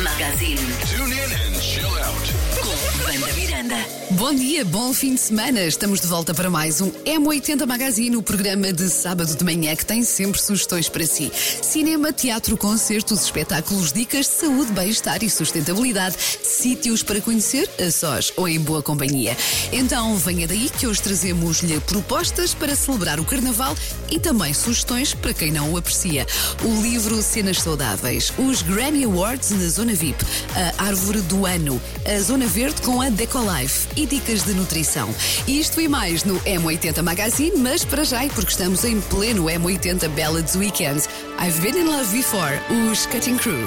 Magazine. Tune in and chill out. Com Wanda Miranda. Bom dia, bom fim de semana. Estamos de volta para mais um M80 Magazine, o programa de sábado de manhã que tem sempre sugestões para si. Cinema, teatro, concertos, espetáculos, dicas de saúde, bem-estar e sustentabilidade, sítios para conhecer a sós ou em boa companhia. Então venha daí que hoje trazemos-lhe propostas para celebrar o Carnaval e também sugestões para quem não o aprecia. O livro Cenas Saudáveis, os Grammy Awards na Zona VIP, a Árvore do Ano, a Zona Verde com a Decolife e dicas de nutrição. Isto e mais no M80 Magazine, mas para já, porque estamos em pleno M80 Ballads Weekend. I've Been in Love Before, os Cutting Crew.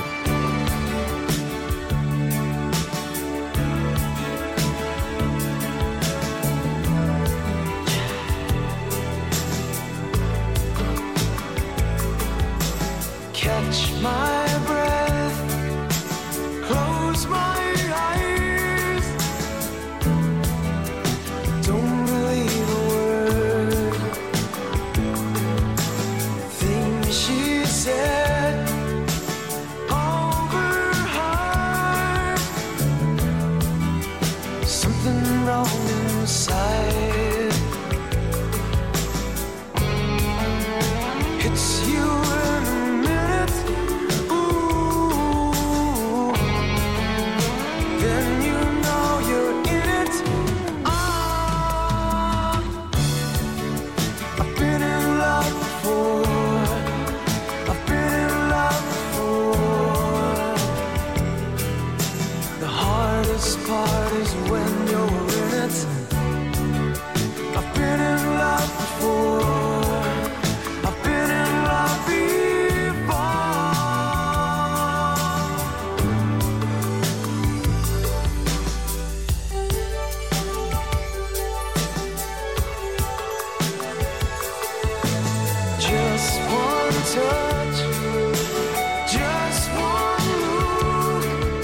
Catch my breath, close my eyes, don't believe a word, things she said over her, something wrong inside, it's you and then you know you're in it. I've been in love before. I've been in love before. The hardest part is when you're in it. I've been in love before. I've been in love before. Just one touch, just one look,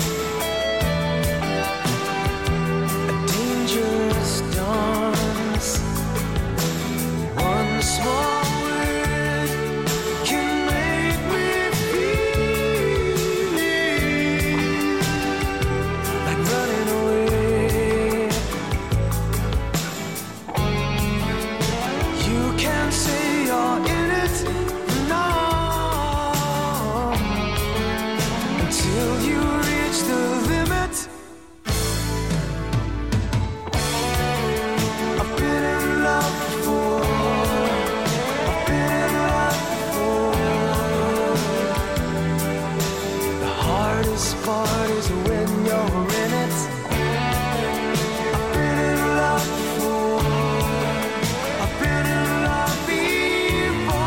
a dangerous dance. One small word can make me feel like running away. You can't say you're in it now until you reach the limit. I've been in love before. I've been in love before. The hardest part is when you're in it. I've been in love before. I've been in love before.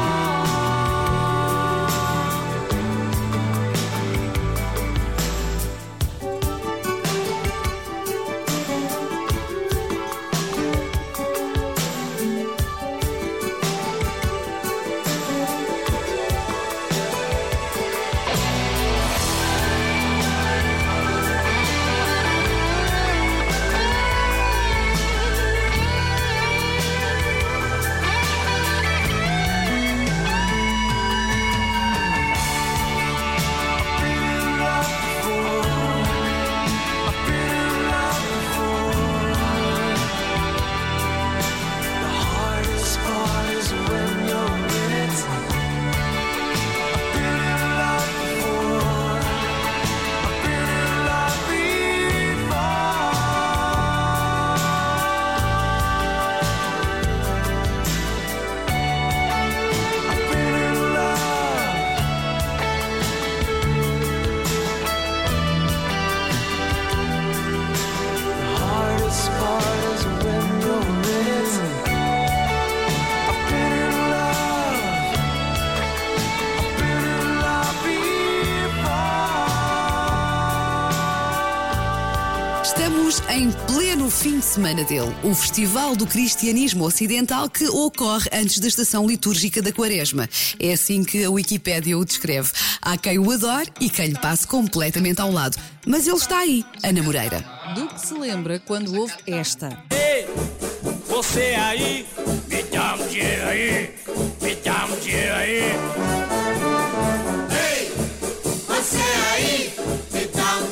Estamos em pleno fim de semana dele, o Festival do Cristianismo Ocidental que ocorre antes da estação litúrgica da Quaresma. É assim que a Wikipédia o descreve. Há quem o adore e quem lhe passe completamente ao lado. Mas ele está aí, Ana Moreira. Do que se lembra quando houve esta? Ei, você aí, me dá um dinheiro aí, me dá um dinheiro aí. Ei, você aí, me dá um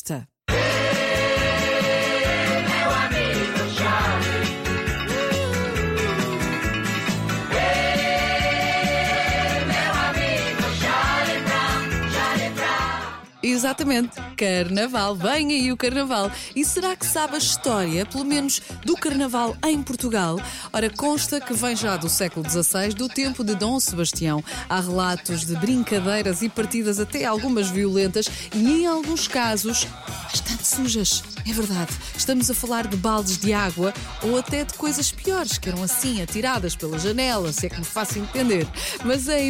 esta. Exatamente, Carnaval, vem aí o Carnaval. E será que sabe a história, pelo menos do Carnaval em Portugal? Ora, consta que vem já do século XVI, do tempo de Dom Sebastião. Há relatos de brincadeiras e partidas até algumas violentas e em alguns casos bastante sujas. É verdade, estamos a falar de baldes de água ou até de coisas piores, que eram assim, atiradas pela janela, se é que me faço entender. Mas é em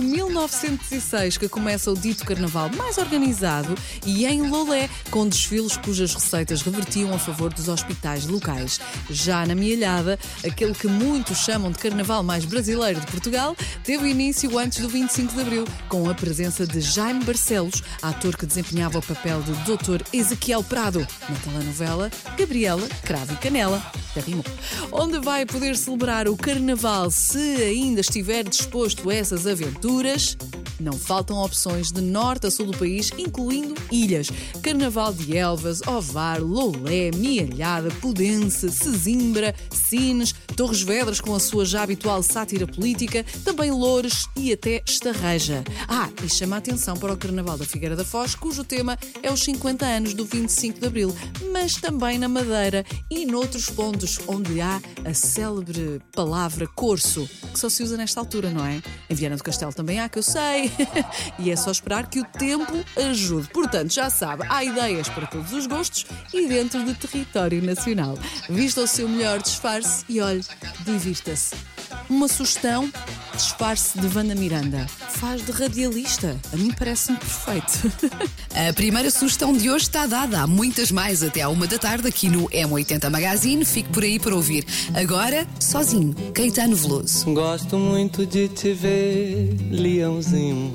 1906 que começa o dito Carnaval mais organizado e em Lolé, com desfiles cujas receitas revertiam a favor dos hospitais locais. Já na Mialhada, aquele que muitos chamam de Carnaval mais brasileiro de Portugal, teve início antes do 25 de Abril, com a presença de Jaime Barcelos, ator que desempenhava o papel de Dr. Ezequiel Prado, na telenovela Gabriela, Cravo e Canela, da Rimou. Onde vai poder celebrar o Carnaval se ainda estiver disposto a essas aventuras? Não faltam opções de norte a sul do país, incluindo ilhas. Carnaval de Elvas, Ovar, Lolé, Mialhada, Pudense, Sesimbra, Sines, Torres Vedras com a sua já habitual sátira política, também Loures e até Estarreja. E chama a atenção para o Carnaval da Figueira da Foz, cujo tema é os 50 anos do 25 de Abril, mas também na Madeira e noutros pontos onde há a célebre palavra corso, que só se usa nesta altura, não é? Em Viana do Castelo também há, que eu sei. E é só esperar que o tempo ajude. Portanto, já sabe, há ideias para todos os gostos e dentro do território nacional. Vista o seu melhor disfarce e olhe, divirta-se. Uma sugestão: disfarce de Wanda Miranda. Faz de radialista. A mim parece-me perfeito. A primeira sugestão de hoje está dada. Há muitas mais até à 1 da tarde aqui no M80 Magazine. Fique por aí para ouvir. Agora, sozinho, Caetano Veloso. Gosto muito de te ver, leãozinho,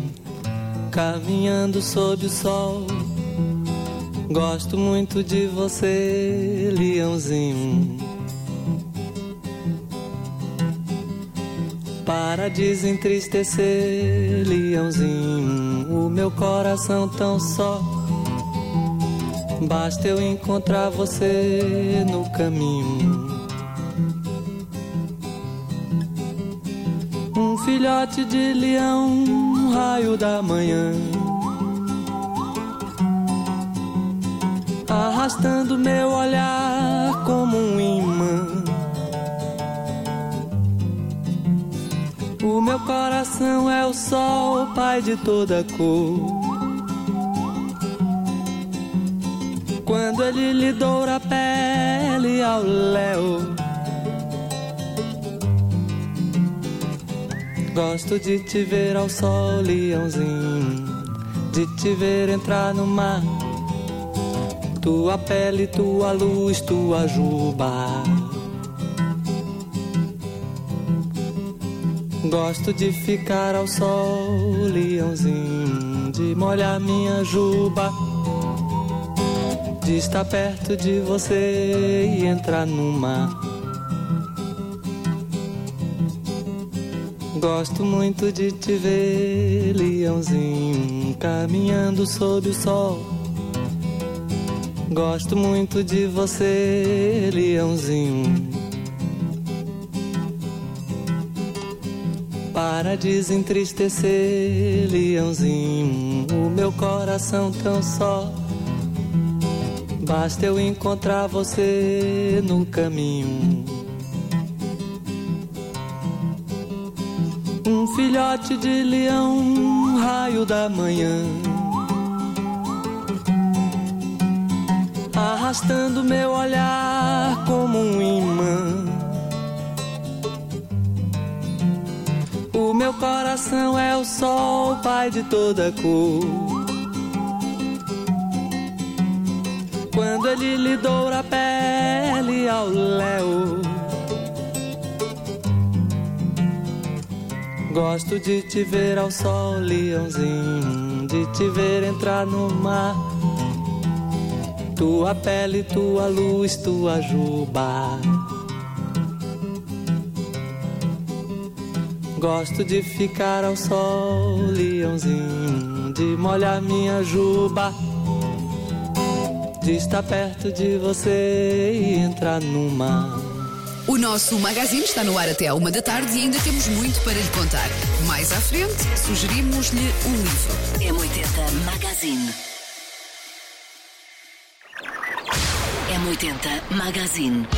caminhando sob o sol. Gosto muito de você, leãozinho. Para desentristecer, leãozinho, o meu coração tão só. Basta eu encontrar você no caminho. Um filhote de leão, um raio da manhã, arrastando meu olhar como um imã. O meu coração é o sol, pai de toda cor. Quando ele lhe doura a pele ao léu, gosto de te ver ao sol, leãozinho, de te ver entrar no mar. Tua pele, tua luz, tua juba. Gosto de ficar ao sol, leãozinho, de molhar minha juba, de estar perto de você e entrar no mar. Gosto muito de te ver, leãozinho, caminhando sob o sol. Gosto muito de você, leãozinho. Para desentristecer, leãozinho, o meu coração tão só. Basta eu encontrar você no caminho. Um filhote de leão, um raio da manhã, arrastando meu olhar como um imã. O meu coração é o sol, pai de toda cor. Quando ele lhe doura a pele ao léu, gosto de te ver ao sol, leãozinho, de te ver entrar no mar. Tua pele, tua luz, tua juba. Gosto de ficar ao sol, leãozinho, de molhar minha juba, de estar perto de você e entrar no mar. O nosso magazine está no ar até à 1 da tarde e ainda temos muito para lhe contar. Mais à frente, sugerimos-lhe um livro. M80 Magazine. M80 Magazine.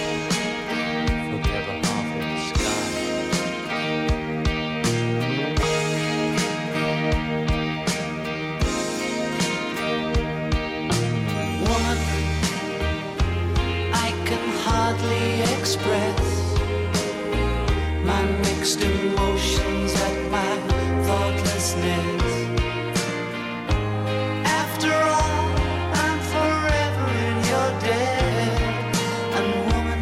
Hardly express my mixed emotions at my thoughtlessness. After all, I'm forever in your debt. And woman,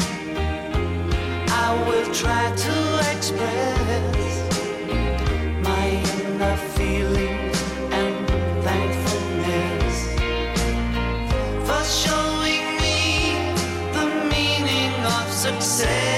I will try to express my inner feelings and thankfulness for showing success.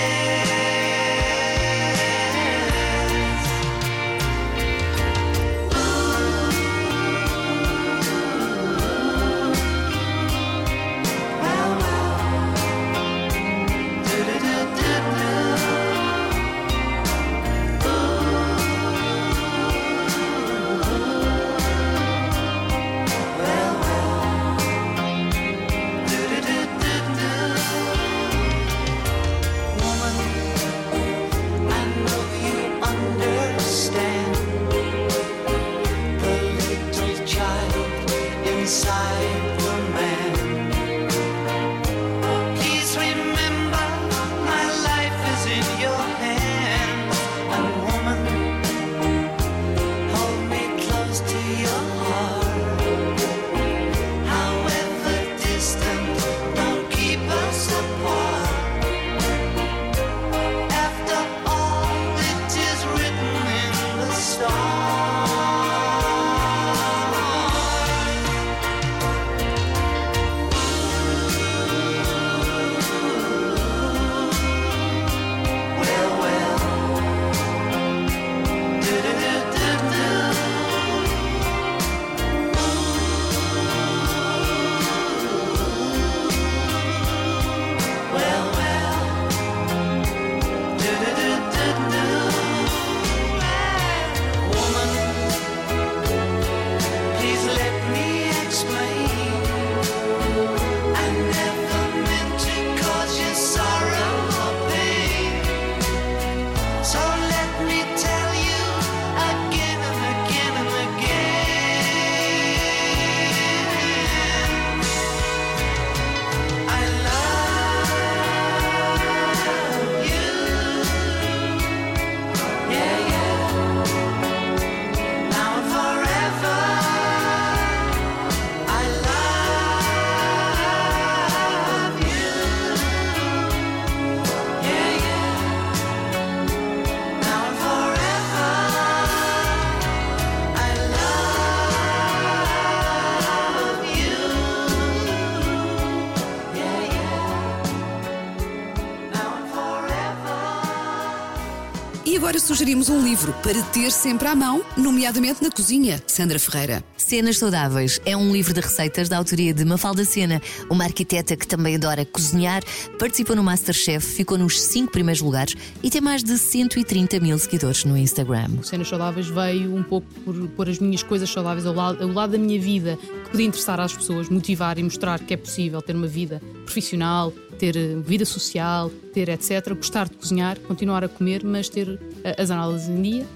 E agora sugerimos um livro para ter sempre à mão, nomeadamente na cozinha. Sandra Ferreira. Cenas Saudáveis é um livro de receitas da autoria de Mafalda Sena, uma arquiteta que também adora cozinhar, participou no MasterChef, ficou nos 5 primeiros lugares e tem mais de 130 mil seguidores no Instagram. Cenas Saudáveis veio um pouco por pôr as minhas coisas saudáveis ao lado da minha vida, que podia interessar às pessoas, motivar e mostrar que é possível ter uma vida profissional, ter vida social, ter etc. Gostar de cozinhar, continuar a comer, mas ter as análises em dia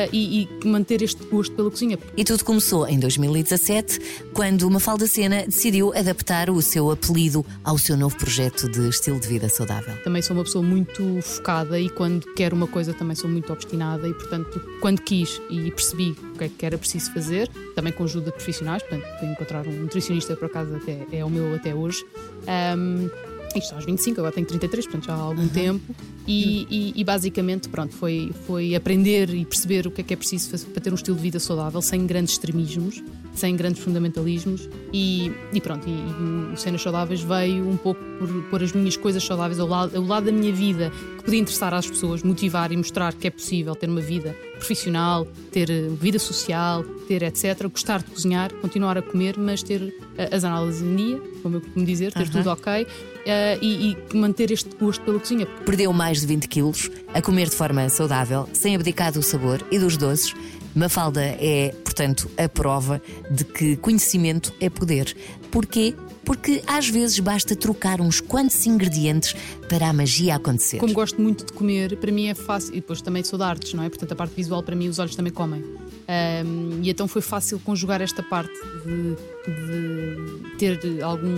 e manter este gosto pela cozinha. E tudo começou em 2017, quando Mafalda Sena decidiu adaptar o seu apelido ao seu novo projeto de estilo de vida saudável. Também sou uma pessoa muito focada e quando quero uma coisa também sou muito obstinada e, portanto, quando quis e percebi o que era preciso fazer, também com ajuda de profissionais, portanto, fui encontrar um nutricionista, por acaso é o meu até hoje. Isto aos 25, agora tenho 33, portanto já há algum tempo e basicamente pronto, foi aprender e perceber o que é preciso fazer para ter um estilo de vida saudável, sem grandes extremismos, sem grandes fundamentalismos e pronto, e o Cenas Saudáveis veio um pouco por pôr as minhas coisas saudáveis ao lado da minha vida, que podia interessar às pessoas, motivar e mostrar que é possível ter uma vida profissional, ter vida social, ter etc. Gostar de cozinhar, continuar a comer, mas ter as análises em dia, como eu costumo dizer, ter tudo ok, e manter este gosto pela cozinha. Perdeu mais de 20 quilos a comer de forma saudável, sem abdicar do sabor e dos doces. Mafalda é, portanto, a prova de que conhecimento é poder. Porquê? Porque às vezes basta trocar uns quantos ingredientes para a magia acontecer. Como gosto muito de comer, para mim é fácil. E depois também sou de artes, não é? Portanto, a parte visual, para mim, os olhos também comem. E então foi fácil conjugar esta parte de ter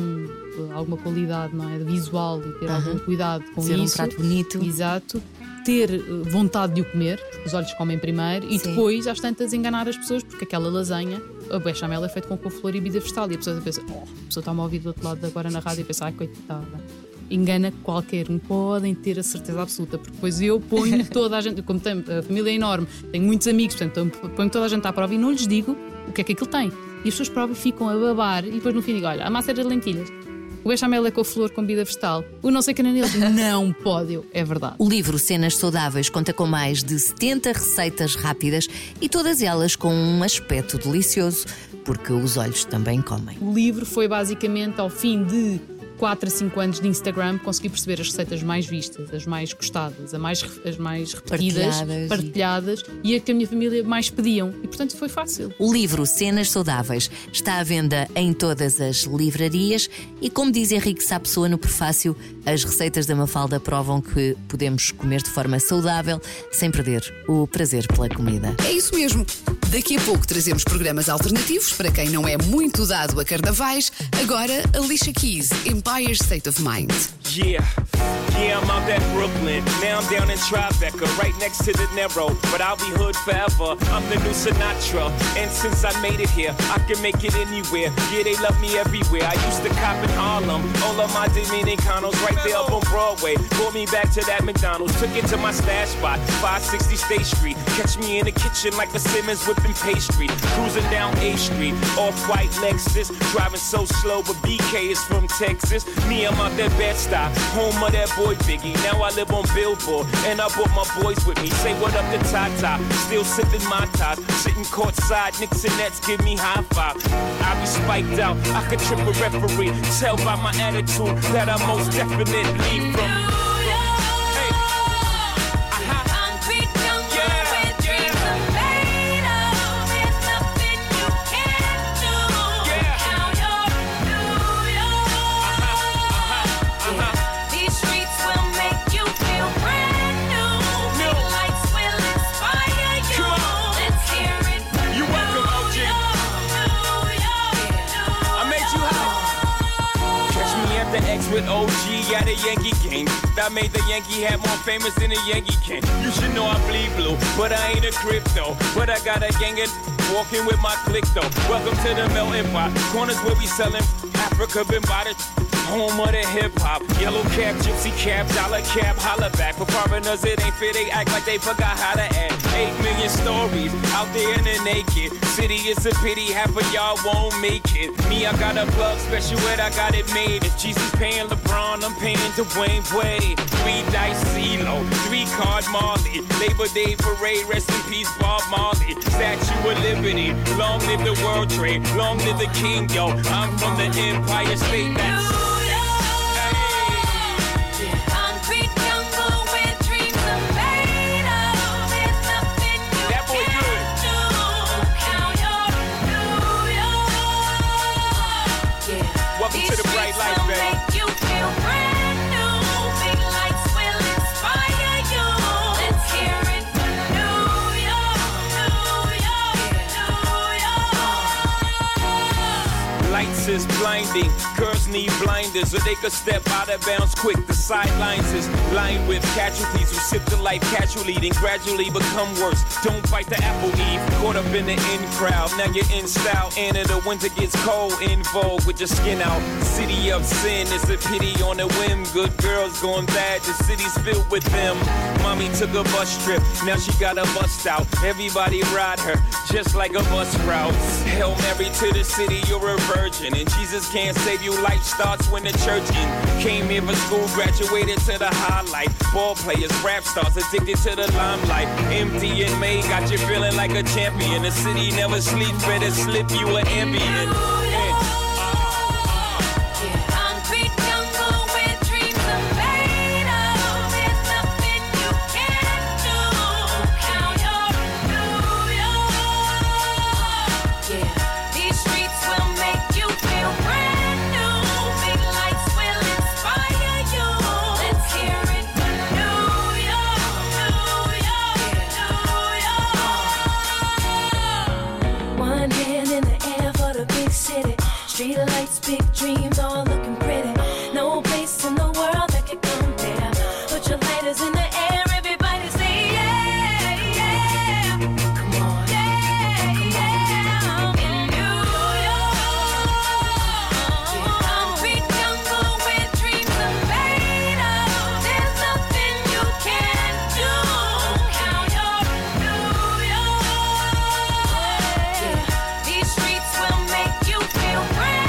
alguma qualidade, não é? Visual e ter algum cuidado com ser isso. Um prato bonito. Exato. Ter vontade de o comer, porque os olhos comem primeiro, e depois, às tantas, enganar as pessoas, porque aquela lasanha, a bechamel é feita com couve-flor e bebida vegetal, e a pessoa pensa, a pessoa está-me a ouvir do outro lado agora na rádio e pensa, ai, coitada. Engana qualquer um, podem ter a certeza absoluta, porque depois eu ponho toda a gente, como tenho, a família é enorme, tenho muitos amigos, portanto, ponho toda a gente à prova e não lhes digo o que é que aquilo tem. E as pessoas provam, ficam a babar, e depois no fim digo, olha, a massa era de lentilhas. O bechamel é com flor com bebida vegetal. O não sei que neles não pode. É verdade. O livro Cenas Saudáveis conta com mais de 70 receitas rápidas e todas elas com um aspecto delicioso, porque os olhos também comem. O livro foi basicamente ao fim de 4 a 5 anos de Instagram, consegui perceber as receitas mais vistas, as mais gostadas, as mais repetidas, partilhadas e a que a minha família mais pediam. E portanto foi fácil. O livro Cenas Saudáveis está à venda em todas as livrarias e, como diz Henrique Sá Pessoa no prefácio, as receitas da Mafalda provam que podemos comer de forma saudável sem perder o prazer pela comida. É isso mesmo. Daqui a pouco trazemos programas alternativos para quem não é muito dado a carnavais. Agora, Alicia Keys, Empire State of Mind. Yeah, I'm out at Brooklyn. Now I'm down in Tribeca, right next to the Narrow. But I'll be hood forever. I'm the new Sinatra. And since I made it here, I can make it anywhere. Yeah, they love me everywhere. I used to cop in Harlem. All of my Dominicanos right there up on Broadway. Brought me back to that McDonald's. Took it to my stash spot, 560 State Street. Catch me in the kitchen like a Simmons whipping pastry. Cruising down A Street, off-white Lexus. Driving so slow, but BK is from Texas. Me, I'm out that Bed-Stuy, home of that boy Biggie. Now I live on Billboard, and I brought my boys with me. Say what up to Tata, still sipping my top. Sitting courtside, Knicks and Nets give me high five. I be spiked out, I could trip a referee. Tell by my attitude that I most definitely from. With OG at a Yankee game. That made the Yankee hat more famous than a Yankee can. You should know I bleed blue, but I ain't a crypto. But I got a gang of walking with my click though. Welcome to the melting pot. Corners where we selling Africa been by the home of the hip-hop. Yellow cap, gypsy cap, dollar cap, holla back. For foreigners it ain't fair, they act like they forgot how to act. 8 million stories out there in the naked city. It's a pity half of y'all won't make it. Me, I got a plug special ed, I got it made. If Jesus paying LeBron, I'm paying Dwayne Wade. 3 dice CeeLo, 3 card Marley. Labor Day parade, rest in peace Bob Marley. Statue of Liberty, long live the World Trade, long live the King, yo. I'm from the Empire State. That's is blinding. Girls need blinders so they could step out of bounds quick. The sidelines is lined with casualties who sip the life casually, then gradually become worse. Don't bite the apple eve. Caught up in the in crowd, now you're in style. And in the winter gets cold, in vogue with your skin out. City of sin is a pity on a whim. Good girls going bad, the city's filled with them. Mommy took a bus trip, now she got a bust out. Everybody ride her, just like a bus route. Hail Mary to the city, you're a virgin. in. Jesus can't save you, life starts when the church in. Came here for school, graduated to the highlight. Ball players, rap stars, addicted to the limelight. Empty and May got you feeling like a champion. The city never sleeps, better slip you an Ambien. Street lights, big dreams, all looking pretty. No place in the world that can compare. Put your lighters in the air, everybody say yeah, yeah. Come on, yeah, yeah. In New York, concrete jungle where dreams are made of. There's nothing you can't do. Count your New York. Yeah, these streets will make you feel brand.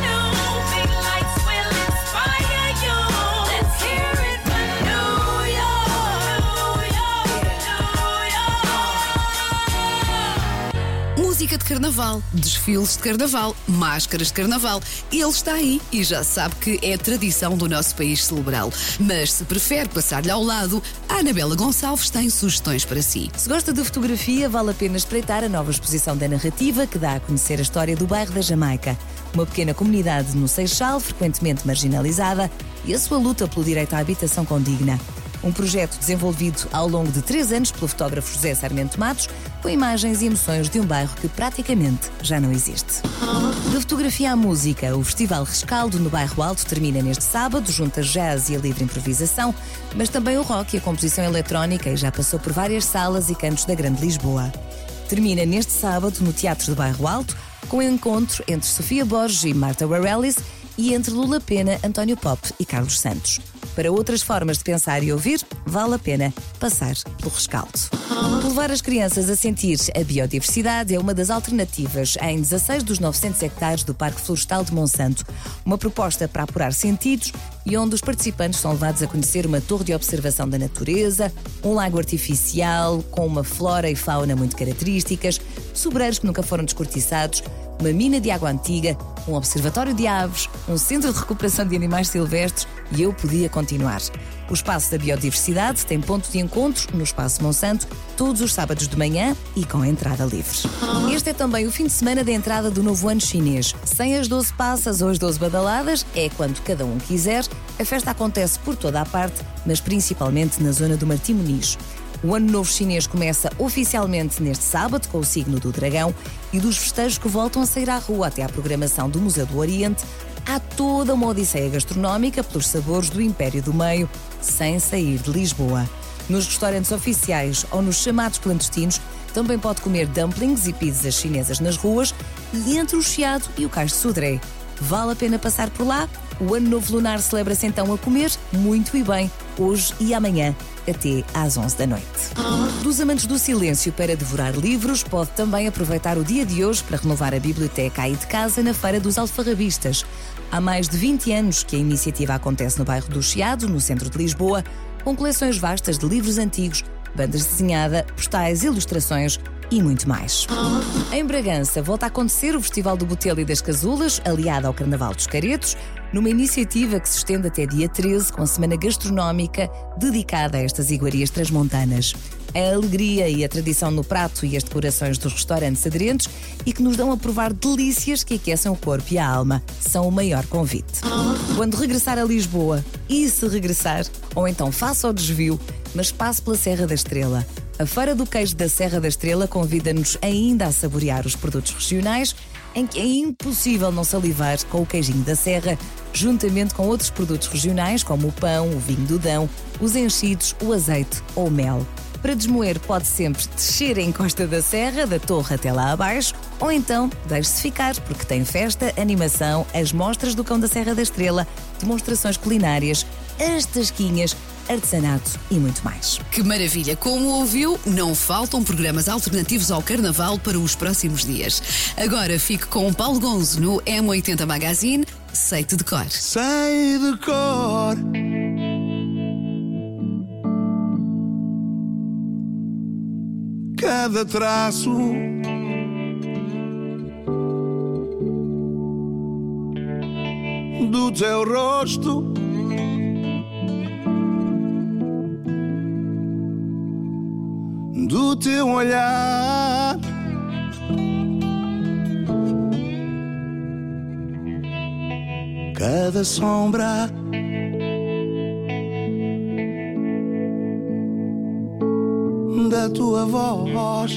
Música de carnaval, desfiles de carnaval, máscaras de carnaval. Ele está aí e já sabe que é tradição do nosso país celebrá-lo. Mas se prefere passar-lhe ao lado, a Anabela Gonçalves tem sugestões para si. Se gosta de fotografia, vale a pena espreitar a nova exposição da Narrativa, que dá a conhecer a história do bairro da Jamaica. Uma pequena comunidade no Seixal, frequentemente marginalizada, e a sua luta pelo direito à habitação condigna. Um projeto desenvolvido ao longo de 3 anos pelo fotógrafo José Sarmento Matos, com imagens e emoções de um bairro que praticamente já não existe. De fotografia à música, o Festival Rescaldo no Bairro Alto termina neste sábado, junto a jazz e a livre improvisação, mas também o rock e a composição eletrónica, e já passou por várias salas e cantos da Grande Lisboa. Termina neste sábado no Teatro do Bairro Alto, com o encontro entre Sofia Borges e Marta Warellis e entre Lula Pena, António Pop e Carlos Santos. Para outras formas de pensar e ouvir, vale a pena passar pelo Rescaldo. Levar as crianças a sentir a biodiversidade é uma das alternativas em 16 dos 900 hectares do Parque Florestal de Monsanto. Uma proposta para apurar sentidos e onde os participantes são levados a conhecer uma torre de observação da natureza, um lago artificial com uma flora e fauna muito características, sobreiros que nunca foram descortiçados, uma mina de água antiga, um observatório de aves, um centro de recuperação de animais silvestres, e eu podia continuar. O Espaço da Biodiversidade tem ponto de encontro no Espaço Monsanto todos os sábados de manhã e com entrada livre. Este é também o fim de semana da entrada do novo ano chinês. Sem as 12 passas ou as 12 badaladas, é quando cada um quiser. A festa acontece por toda a parte, mas principalmente na zona do Martim Muniz. O Ano Novo Chinês começa oficialmente neste sábado, com o signo do dragão, e dos festejos que voltam a sair à rua até à programação do Museu do Oriente, há toda uma odisseia gastronómica pelos sabores do Império do Meio, sem sair de Lisboa. Nos restaurantes oficiais ou nos chamados clandestinos, também pode comer dumplings e pizzas chinesas nas ruas, e entre o Chiado e o Cais de Sodré. Vale a pena passar por lá? O Ano Novo Lunar celebra-se então a comer muito e bem, hoje e amanhã, até às 11 da noite. Dos amantes do silêncio para devorar livros, pode também aproveitar o dia de hoje para renovar a biblioteca aí de casa na Feira dos Alfarrabistas. Há mais de 20 anos que a iniciativa acontece no bairro do Chiado, no centro de Lisboa, com coleções vastas de livros antigos, bandas de desenhada, postais, ilustrações e muito mais. Em Bragança, volta a acontecer o Festival do Botelho e das Casulas, aliado ao Carnaval dos Caretos, numa iniciativa que se estende até dia 13, com a semana gastronómica dedicada a estas iguarias transmontanas. A alegria e a tradição no prato e as decorações dos restaurantes aderentes e que nos dão a provar delícias que aquecem o corpo e a alma são o maior convite. Quando regressar a Lisboa, e se regressar, ou então faça o desvio, mas passe pela Serra da Estrela. A Feira do Queijo da Serra da Estrela convida-nos ainda a saborear os produtos regionais, em que é impossível não salivar com o queijinho da Serra, juntamente com outros produtos regionais como o pão, o vinho do Dão, os enchidos, o azeite ou o mel. Para desmoer pode sempre descer a encosta da Serra, da torre até lá abaixo, ou então deixe-se ficar, porque tem festa, animação, as mostras do Cão da Serra da Estrela, demonstrações culinárias, as tasquinhas artesanato e muito mais. Que maravilha! Como ouviu, não faltam programas alternativos ao Carnaval para os próximos dias. Agora fique com Paulo Gonzo no M80 Magazine, Sei-te de cor. Sei de cor. Cada traço do teu rosto, do teu olhar, cada sombra da tua voz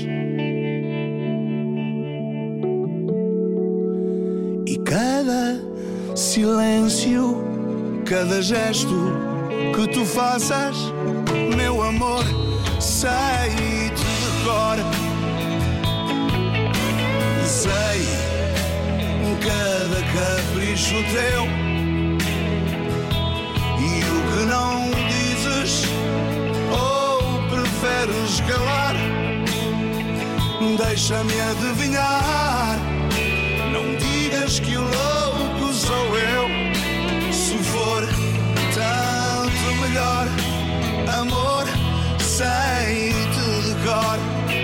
e cada silêncio, cada gesto que tu faças, meu amor, sei-te de cor. Sei cada capricho teu e o que não dizes ou preferes calar, deixa-me adivinhar. Não digas que o louco sou eu, se for tanto melhor, amor, sei-te de cor.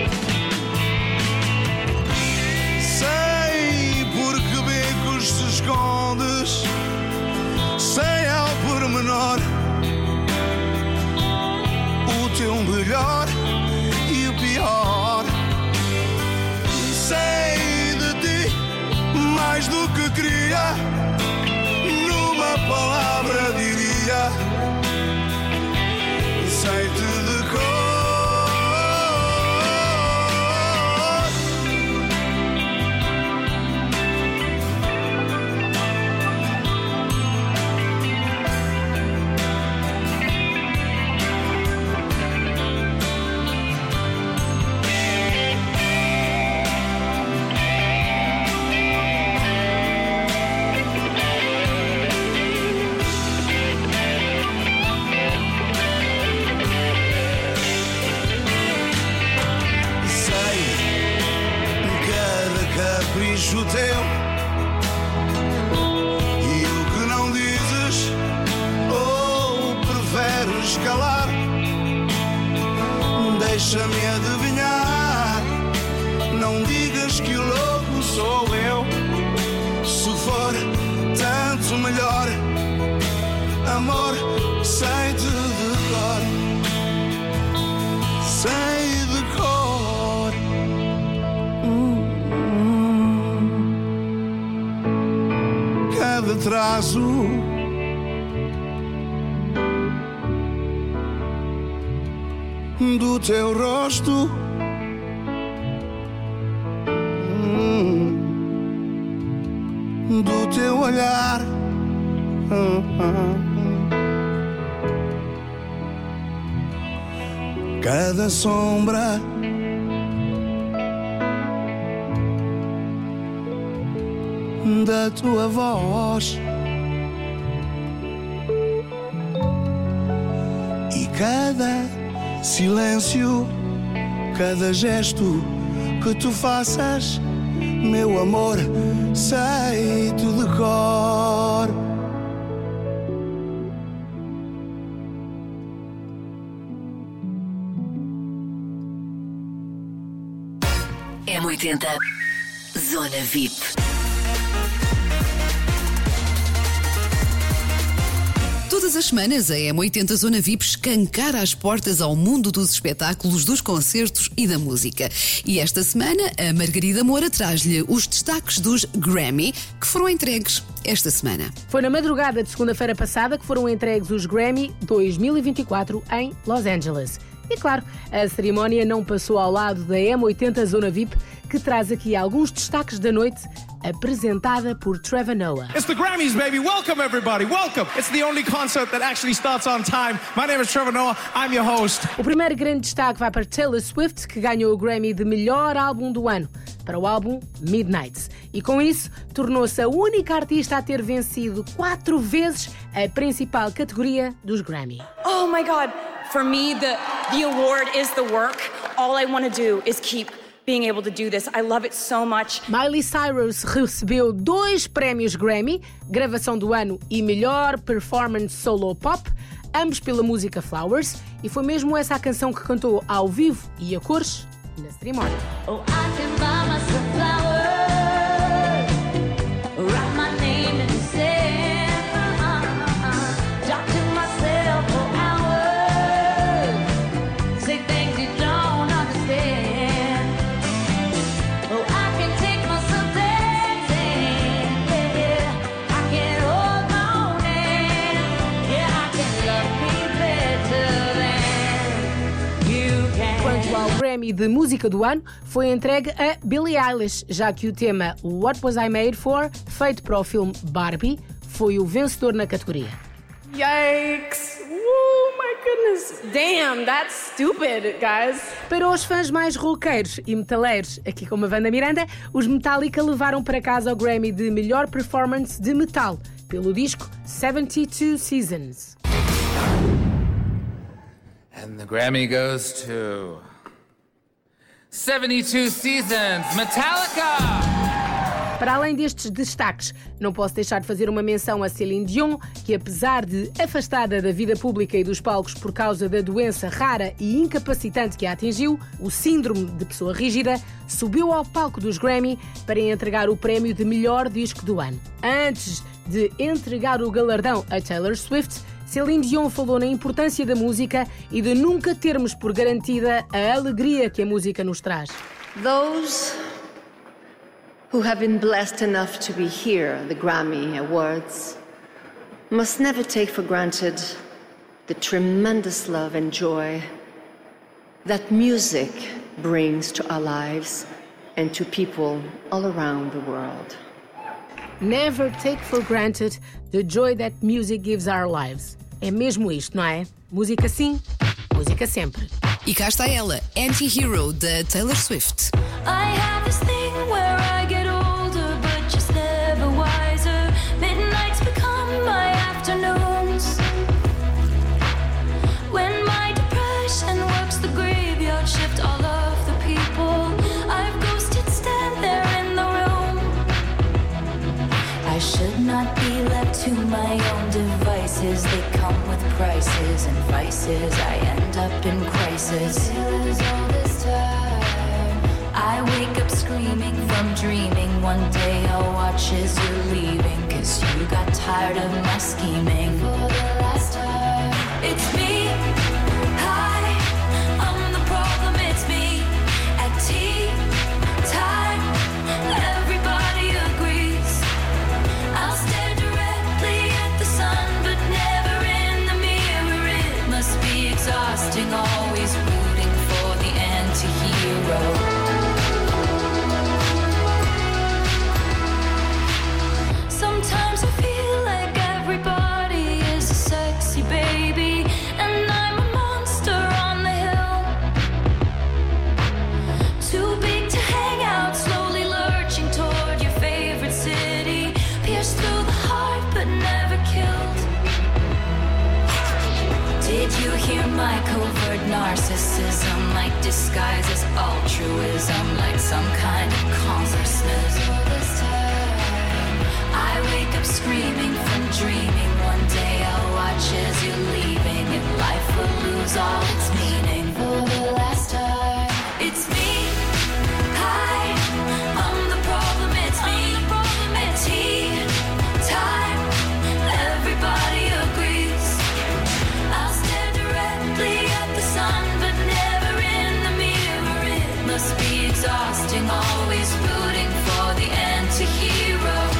Sei por que becos te escondes, sei ao pormenor o teu melhor e o pior. Sei de ti mais do que queria, numa palavra diria, sei-te de cor. Capricho teu e o que não dizes ou preferes calar, deixa-me adivinhar. Não digas que o louco sou eu, se for tanto melhor, amor, sei-te de cor, sei de cor. Cada traço do teu rosto, do teu olhar, cada sombra da tua voz e cada silêncio, cada gesto que tu faças, meu amor, sei-te de cor. M80 Zona VIP. Todas as semanas a M80 Zona VIP escancara as portas ao mundo dos espetáculos, dos concertos e da música. E esta semana a Margarida Moura traz-lhe os destaques dos Grammy que foram entregues esta semana. Foi na madrugada de segunda-feira passada que foram entregues os Grammy 2024 em Los Angeles. E claro, a cerimónia não passou ao lado da M80 Zona VIP, que traz aqui alguns destaques da noite, apresentada por Trevor Noah. It's the Grammys, baby. Welcome, everybody. Welcome. It's the only concert that actually starts on time. My name is Trevor Noah. I'm your host. O primeiro grande destaque vai para Taylor Swift, que ganhou o Grammy de melhor álbum do ano, para o álbum Midnights. E com isso, tornou-se a única artista a ter vencido 4 vezes a principal categoria dos Grammy. Oh my God. For me, the award is the work. All I want to do is keep being able to do this. I love it so much. Miley Cyrus recebeu 2 prémios Grammy, gravação do ano e melhor performance solo pop, ambos pela música Flowers, e foi mesmo essa a canção que cantou ao vivo e a cores na cerimónia. Oh, I can buy myself flowers, write my name in the sand, talk to myself for hours, say things you don't understand. Oh, I can take myself dancing, yeah, I can hold my own hand, yeah, I can love me better than you can. Quanto ao Grammy de Música do Ano, foi entregue a Billie Eilish, já que o tema What Was I Made For, feito para o filme Barbie, foi o vencedor na categoria. Yikes. Oh my goodness. Damn, that's stupid, guys. Para os fãs mais roqueiros e metaleiros, aqui como a Wanda Miranda, os Metallica levaram para casa o Grammy de melhor performance de metal, pelo disco 72 Seasons. And the Grammy goes to 72 Seasons, Metallica! Para além destes destaques, não posso deixar de fazer uma menção a Céline Dion, que apesar de afastada da vida pública e dos palcos por causa da doença rara e incapacitante que a atingiu, o síndrome de pessoa rígida, subiu ao palco dos Grammy para entregar o prémio de melhor disco do ano. Antes de entregar o galardão a Taylor Swift, Céline Dion falou na importância da música e de nunca termos por garantida a alegria que a música nos traz. Those who have been blessed enough to be here at the Grammy Awards must never take for granted the tremendous love and joy that music brings to our lives and to people all around the world. Never take for granted the joy that music gives our lives. É mesmo isto, não é? Música sim, música sempre. E cá está ela, Anti-Hero, da Taylor Swift. I have this thing where I get older, but just never wiser. Midnights become my afternoons. When my depression works the graveyard shift, all of the people I've ghosted stand there in the room. I should not be left to my own devices. They come with prices and vices. I end up in crisis. All this time I wake up screaming from dreaming. One day I'll watch as you're leaving, 'cause you got tired of my scheming. For the last time, it's me. Hi, I'm the problem, it's me. At tea time, everybody agrees. I'll stare directly at the sun, but never in the mirror. It must be exhausting, always rooting for the anti-hero. Sometimes I feel like everybody is a sexy baby, and I'm a monster on the hill. Too big to hang out, slowly lurching toward your favorite city. Pierced through the heart, but never killed. Did you hear my covert narcissism? Like disguise as altruism, like some kind of consciousness. All this time I wake up screaming from dreaming. One day I'll watch as you're leaving, and life will lose all its meaning. For the last time, it's me. Hi, I'm the problem, it's me. At tea time, everybody agrees. I'll stare directly at the sun, but never in the mirror. It must be exhausting, always rooting for the anti-hero.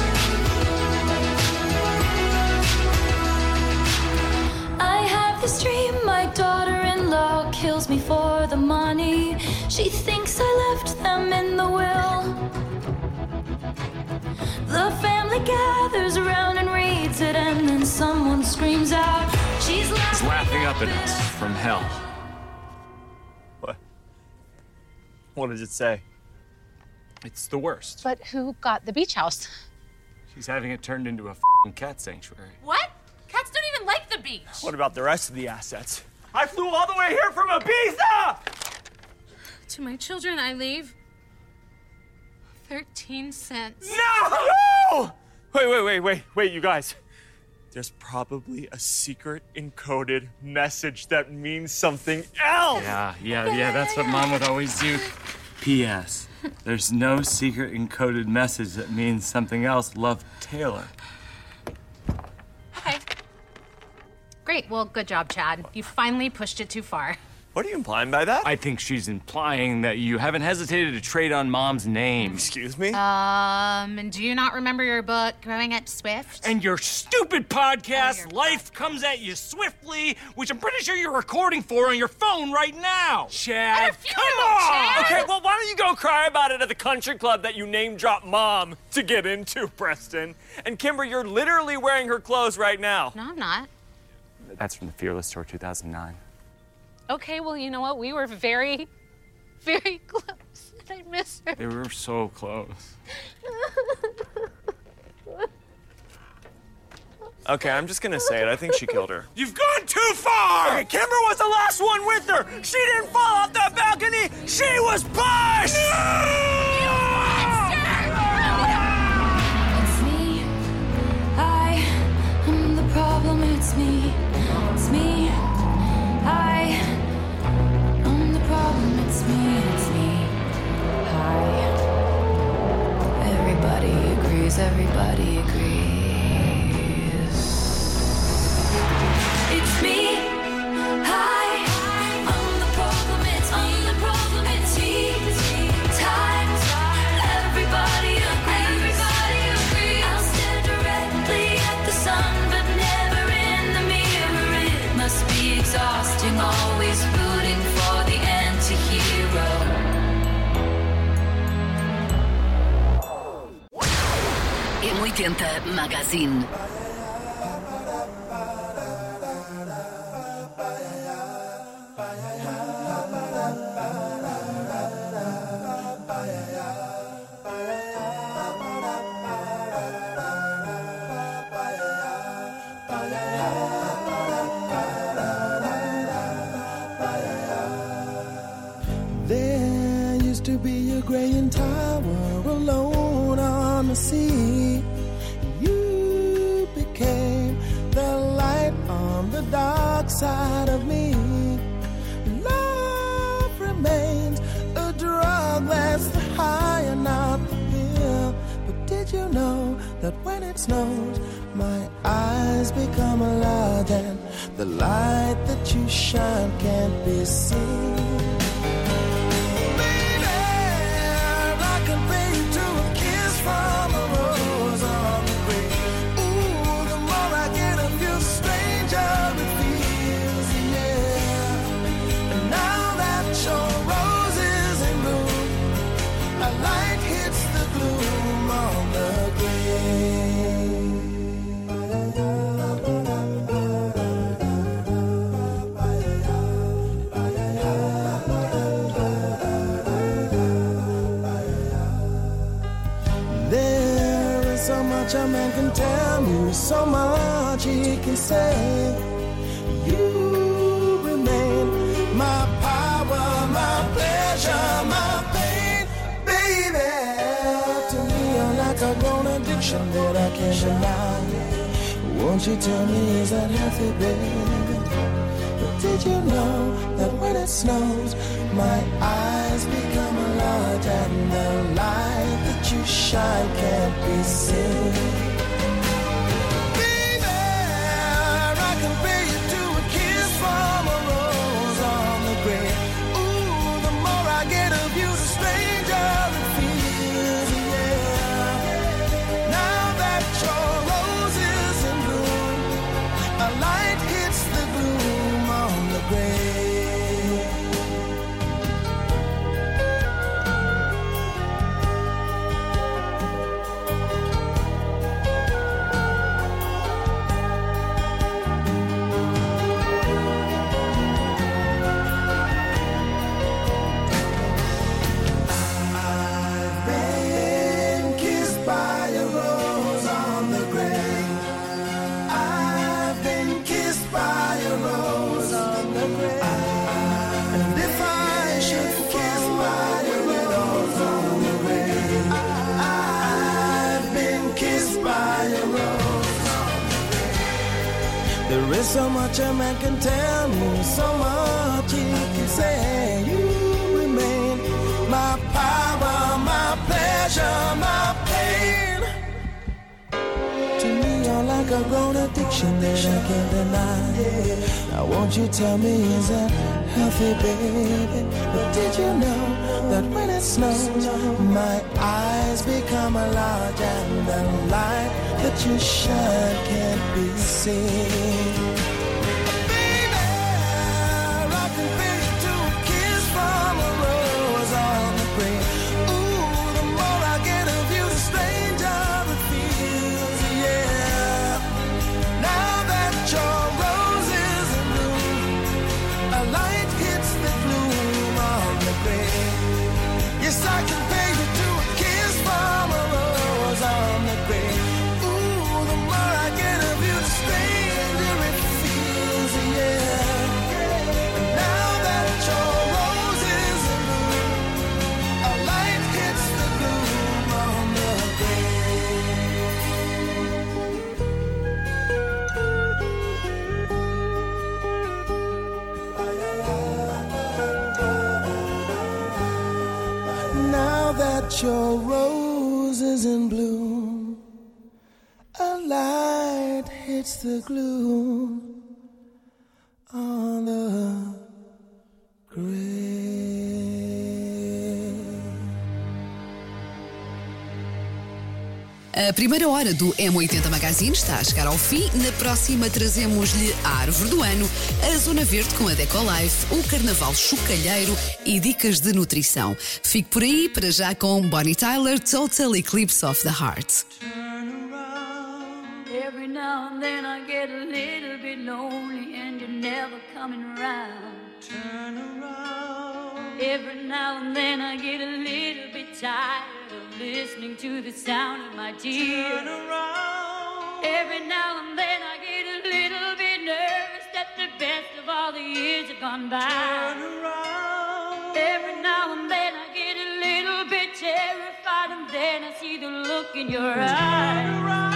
I have this dream, my daughter-in-law kills me for the money. She thinks I left them in the will. The family gathers around and reads it, and then someone screams out, she's laughing Up at us from hell. What? What does it say? It's the worst. But who got the beach house? She's having it turned into a f***ing cat sanctuary. What? Cats don't even like the beach. What about the rest of the assets? I flew all the way here from Ibiza! To my children, I leave 13 cents. No! Wait, you guys. There's probably a secret encoded message that means something else. Yeah, that's what Mom would always do. P.S. There's no secret encoded message that means something else. Love, Taylor. Okay. Great. Well, good job, Chad. You finally pushed it too far. What are you implying by that? I think she's implying that you haven't hesitated to trade on Mom's name. Excuse me? And do you not remember your book, Growing Up Swift? And your stupid podcast, Life Comes at You Swiftly, which I'm pretty sure you're recording for on your phone right now. Chad, come on! Okay, well, why don't you go cry about it at the country club that you name-dropped Mom to get into, Preston? And Kimber, you're literally wearing her clothes right now. No, I'm not. That's from the Fearless Tour 2009. Okay, well, you know what? We were very, very close. I miss her. They were so close. Okay, I'm just gonna say it. I think she killed her. You've gone too far! Okay, Kimber was the last one with her! She didn't fall off that balcony! She was pushed! It's me. I am the problem. It's me. It's me. I am the problem. It's me. It's me. Hi. Everybody agrees. Everybody agrees. It's me. Hi. I'm the problem. It's me. The problem. It's me. Time. Everybody agrees. Everybody agrees. I'll stare directly at the sun, but never in the mirror. It must be exhausting, always rooting for the anti-hero. M80 Magazine. There used to be a graying tower alone on the sea. You became the light on the dark side of me. Love remains a drug that's the high and not the pill. But did you know that when it snows, my eyes become a lot, and the light that you shine can't be seen? From a rose on the grave. Ooh, the more I get of you, stranger it feels, yeah. And now that your rose is in bloom, a light hits the gloom on the grave. So much a man can tell me, so much he can say. You remain my power, my pleasure, my pain, baby. To me, you're like a grown addiction that I can't deny. Won't you tell me, is that healthy, baby? But did you know that when it snows, my eyes become a lot, and the light that you shine can't be seen? Baby, I compare you to a kiss from a rose on the grave. Ooh, the more I get of you, the stranger it feels, yeah. Now that your rose is in bloom, a light hits the gloom on the grave. There is so much a man can tell me, so much he can say. You remain my power, my pleasure, my pain. To me, you're like a grown addiction that I can't deny. Now won't you tell me, is that healthy, baby? But did you know that when it snows, my eyes become large and the light that you shine can't be seen? Baby, I can feel you to a kiss from a rose on the green. Ooh, the more I get of you, the stranger it feels, yeah. Now that your rose is in bloom, a light hits the gloom on the green. Yes, I can pay you to a kiss from a rose on the green. Ooh, the more I get of you, the stranger it feels, yeah. And now that your rose is in bloom, a light hits the gloom on the green. Now that your rose is in bloom, a light hits the gloom on the grave. A primeira hora do M80 Magazine está a chegar ao fim. Na próxima trazemos-lhe a árvore do ano, a Zona Verde com a Decolife, o Carnaval Chocalheiro e dicas de nutrição. Fique por aí, para já com Bonnie Tyler, Total Eclipse of the Heart. Every now and then I get a little bit lonely and you're never coming around. Turn around. Every now and then I get a little bit tired of listening to the sound of my tears. Turn around. Every now and then I get a little bit nervous that the best of all the years have gone by. Turn around. Every now and then I get a little bit terrified and then I see the look in your eyes. Turn around.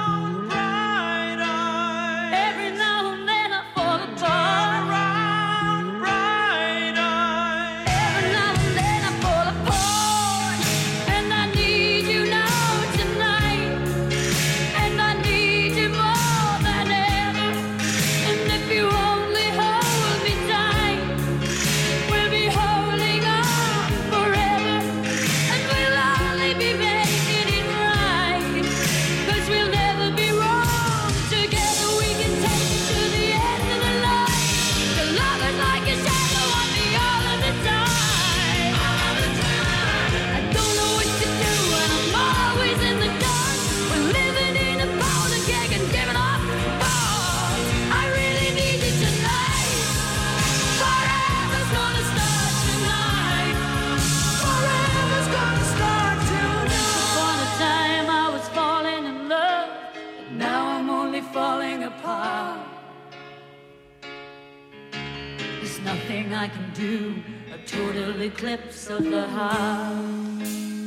Every now and then I fall apart. Turn around, bright eyes. Every now and then I fall apart. And I need you now tonight. And I need you more than ever. And if you only hold me tight, we'll be holding on forever. And we'll only be making it right. 'Cause we'll never be wrong. Together we can take it to the end of the line. The love is like a shadow on me all of the time. All of the time. I don't know what to do and I'm always in the dark. We're living in a powder keg and giving up. Oh, I really need you tonight. Forever's gonna start tonight. Forever's gonna start tonight. Upon a time I was falling in love, but now I'm only falling apart. There's nothing I can do, a total eclipse of the heart.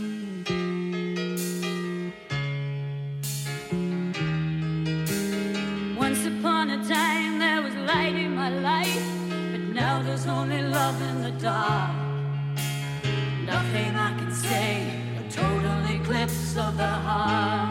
Once upon a time there was light in my life, but now there's only love in the dark. Nothing I can say, a total eclipse of the heart.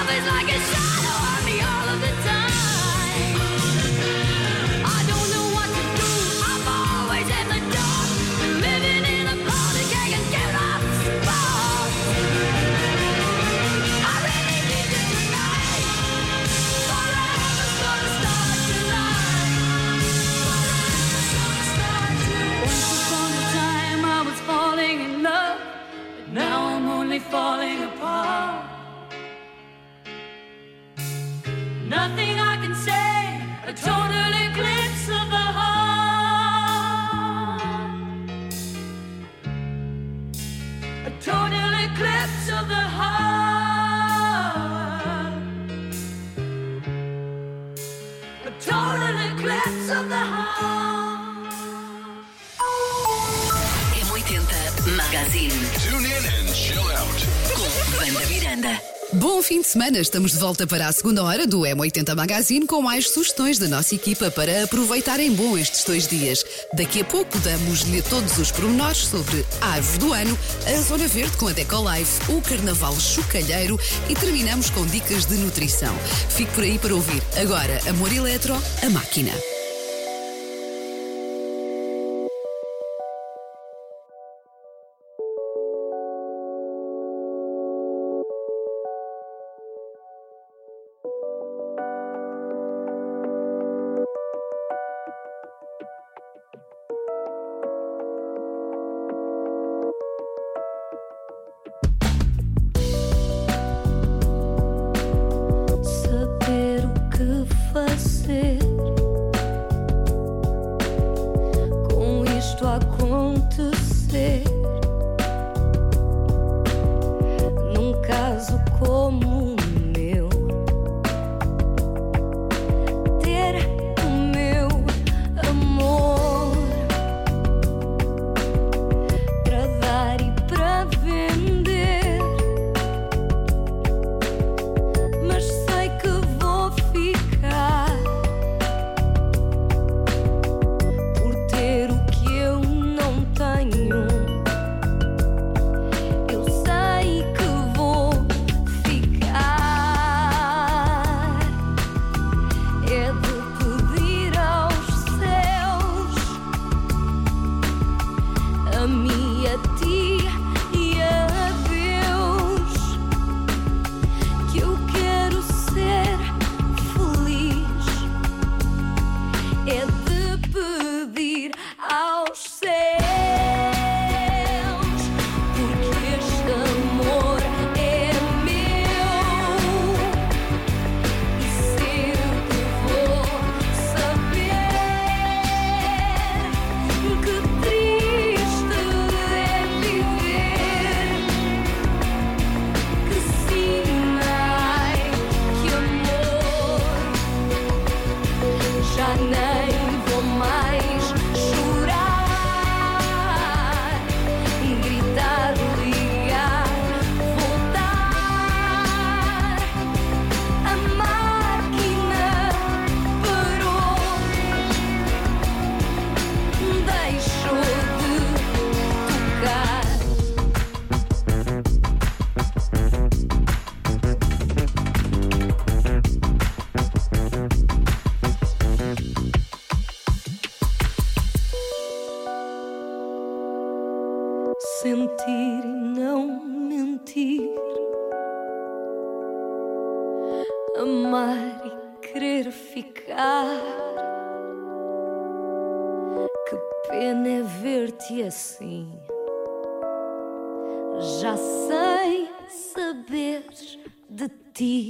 love is like a shadow on me all of the time. I don't know what to do, I'm always in the dark, living in a powder keg and giving up spark. I really need you tonight, forever's gonna start tonight, forever's gonna start tonight. Once upon a time I was falling in love, but now I'm only falling apart. Nothing I can say, a total eclipse of the heart. A total eclipse of the heart. A total eclipse of the heart. M80 Magazine. Tune in and chill out. Com Wanda Miranda. Bom fim de semana, estamos de volta para a segunda hora do M80 Magazine com mais sugestões da nossa equipa para aproveitarem bom estes 2 dias. Daqui a pouco damos-lhe todos os pormenores sobre a árvore do ano, a Zona Verde com a Decolife, o Carnaval Chocalheiro e terminamos com dicas de nutrição. Fique por aí para ouvir. Agora, Amor Eletro, a máquina. Saber o que fazer com isto a acontecer. Num caso como o meu, ter o meu amor para dar e para vender. Mas sei que vou ficar por ter o que eu não tenho. Eu sei que vou ficar. É de pedir aos céus, a mim, a ti e a Deus, que eu quero ser feliz. É de pedir aos céus, porque este amor é meu e cedo vou saber que triste é viver. Que sinai, que amor, já nem vou mais chorar, gritar, ligar, voltar. A máquina parou, deixou de tocar. Sentir e não mentir, amar e querer ficar. Que pena é ver-te assim. Já sei saber de ti.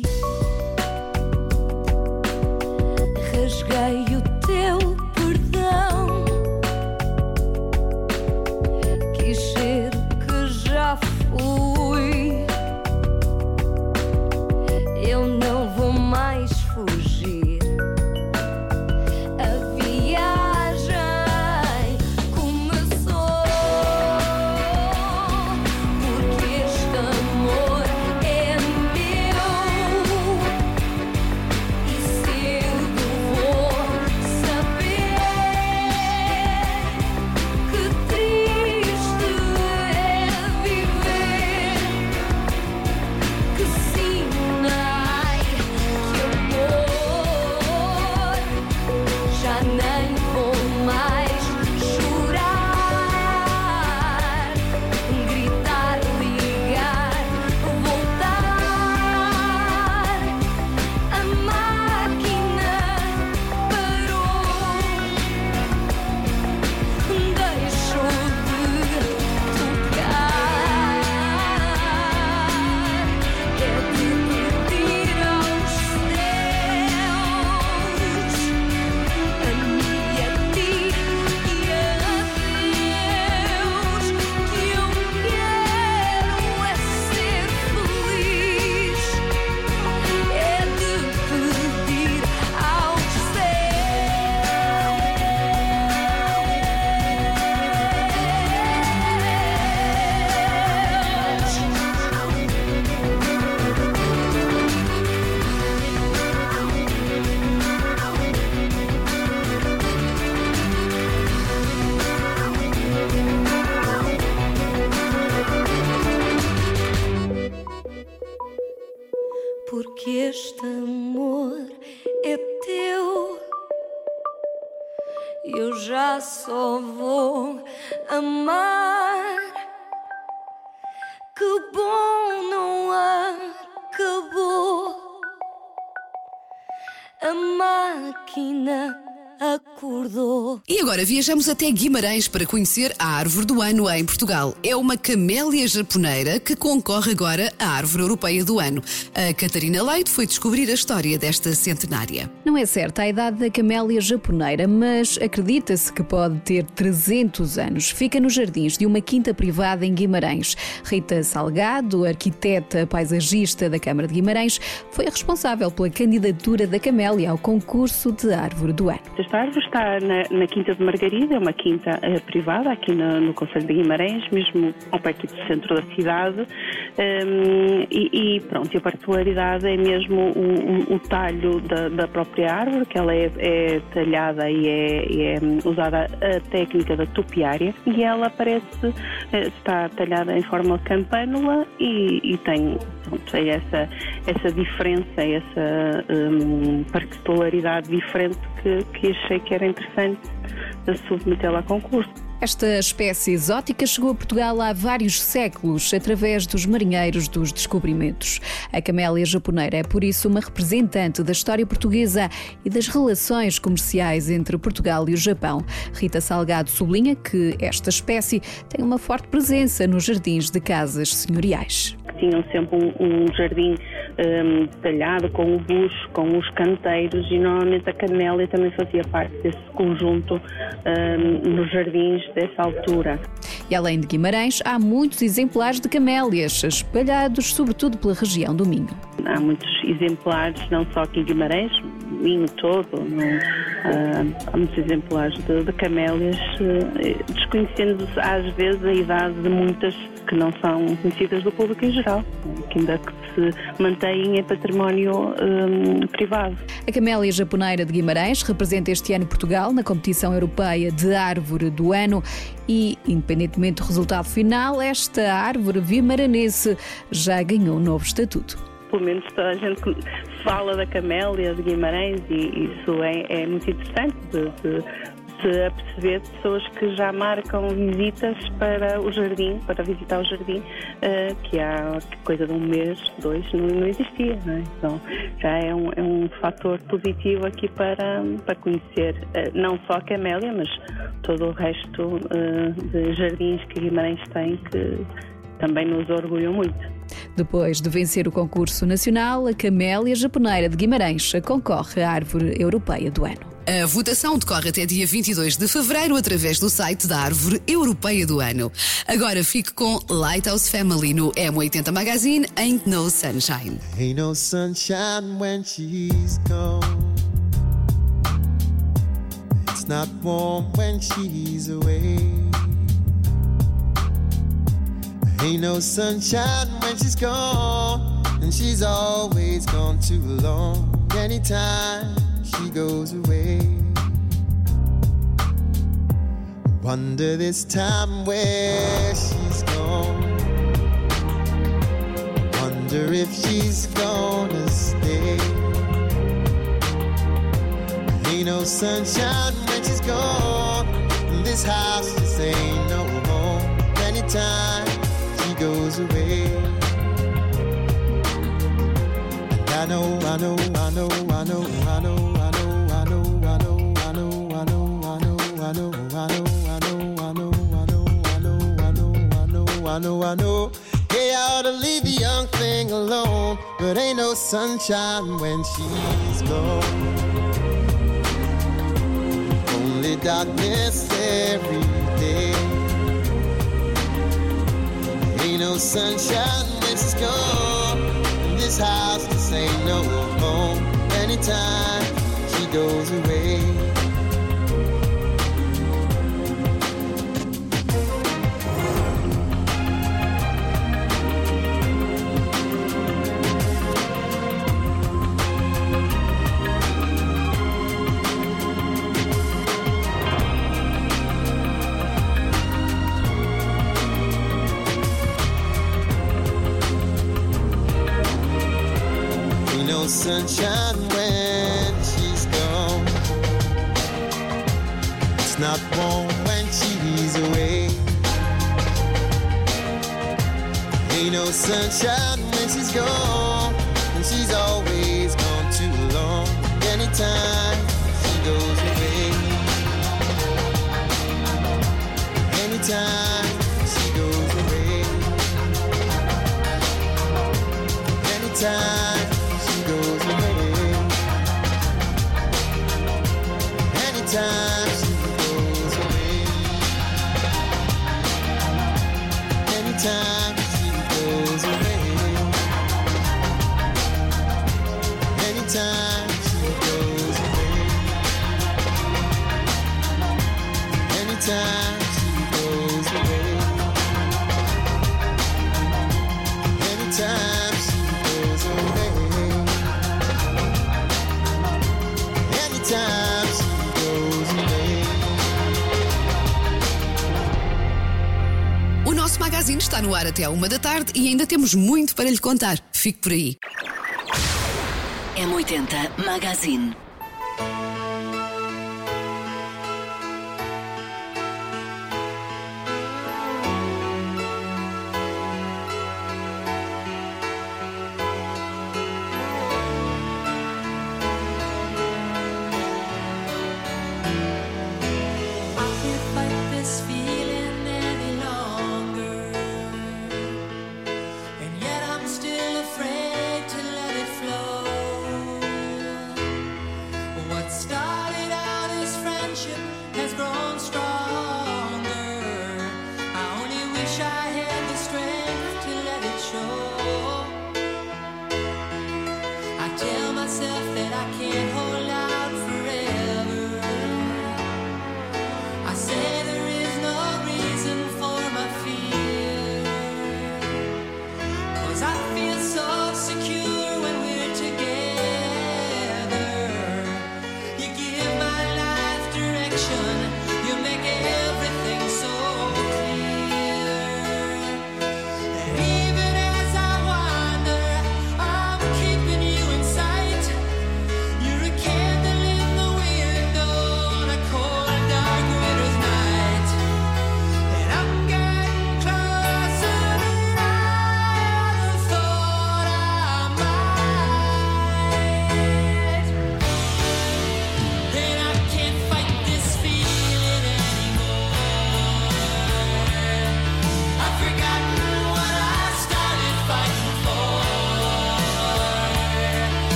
Rasguei o teu perdão, quis ser o que já fui. Eu não vou mais fugir. A viagem começou, porque este amor é meu e cedo vou saber que triste é viver. que este amor é teu. Eu já só vou amar. Que bom, não acabou. A máquina acordou. E agora viajamos até Guimarães para conhecer a árvore do ano em Portugal. É uma camélia japoneira que concorre agora à árvore europeia do ano. A Catarina Leite foi descobrir a história desta centenária. Não é certa a idade da camélia japoneira, mas acredita-se que pode ter 300 anos. Fica nos jardins de uma quinta privada em Guimarães. Rita Salgado, arquiteta paisagista da Câmara de Guimarães, foi a responsável pela candidatura da camélia ao concurso de árvore do ano. Esta árvore está na Quinta de Margarida, é uma quinta privada aqui no Concelho de Guimarães, mesmo ao pé aqui do centro da cidade. E pronto, a particularidade é mesmo o talho da própria árvore, que ela é talhada e é usada a técnica da topiária, e ela está talhada em forma de campânula e tem essa diferença, essa particularidade diferente que achei que era interessante de submetê-la a concurso. Esta espécie exótica chegou a Portugal há vários séculos através dos marinheiros dos descobrimentos. A camélia japoneira é, por isso, uma representante da história portuguesa e das relações comerciais entre Portugal e o Japão. Rita Salgado sublinha que esta espécie tem uma forte presença nos jardins de casas senhoriais. Tinham sempre um jardim detalhado com o bucho, com os canteiros, e normalmente a camélia também fazia parte desse conjunto nos jardins dessa altura. E além de Guimarães, há muitos exemplares de camélias, espalhados sobretudo pela região do Minho. Há muitos exemplares, não só aqui em Guimarães, Minho todo, há muitos exemplares de camélias, desconhecendo às vezes a idade de muitas que não são conhecidas do público em geral, que ainda que se mantêm em património privado. A camélia japoneira de Guimarães representa este ano Portugal na competição europeia de árvore do ano e, independentemente do resultado final, esta árvore vimaranense já ganhou um novo estatuto. Pelo menos toda a gente fala da camélia de Guimarães, e isso é muito interessante de aperceber pessoas que já marcam visitas para o jardim, para visitar o jardim, que há coisa de um mês, 2, não existia, não é? Então já é um fator positivo aqui para conhecer não só a camélia, mas todo o resto de jardins que Guimarães tem, que também nos orgulham muito. Depois de vencer o concurso nacional, a camélia japoneira de Guimarães concorre à árvore europeia do ano. A votação decorre até dia 22 de fevereiro através do site da Árvore Europeia do Ano. Agora fique com Lighthouse Family no M80 Magazine, Ain't No Sunshine. Ain't no sunshine when she's gone. It's not warm when she's away. Ain't no sunshine when she's gone, and she's always gone too long. Anytime she goes away, wonder this time where she's gone. Wonder if she's gonna stay. Ain't no sunshine when she's gone, and this house just ain't no home. Anytime she goes away, and I know, I know, I know, I know, I know, I know, I know, I know, I know, I know, I know, I know, I know, I know, I know, I know, I know, I know, I know. Hey, I ought to leave the young thing alone, but ain't no sunshine when she's gone. Only darkness every day. Ain't no sunshine when she's gone. This house just ain't no home. Anytime she goes away. no sunshine when she's gone. It's not warm when she's away. Ain't no sunshine when she's gone, and she's always gone too long. Anytime she goes away, anytime she goes away, anytime she goes away, anytime she goes away, anytime she goes away, anytime she goes away, anytime she goes away, anytime she goes away, anytime she goes away. O nosso magazine está no ar até à 13h e ainda temos muito para lhe contar. Fique por aí. M80 Magazine. I can't fight this feeling any longer, and yet I'm still afraid to let it flow. What's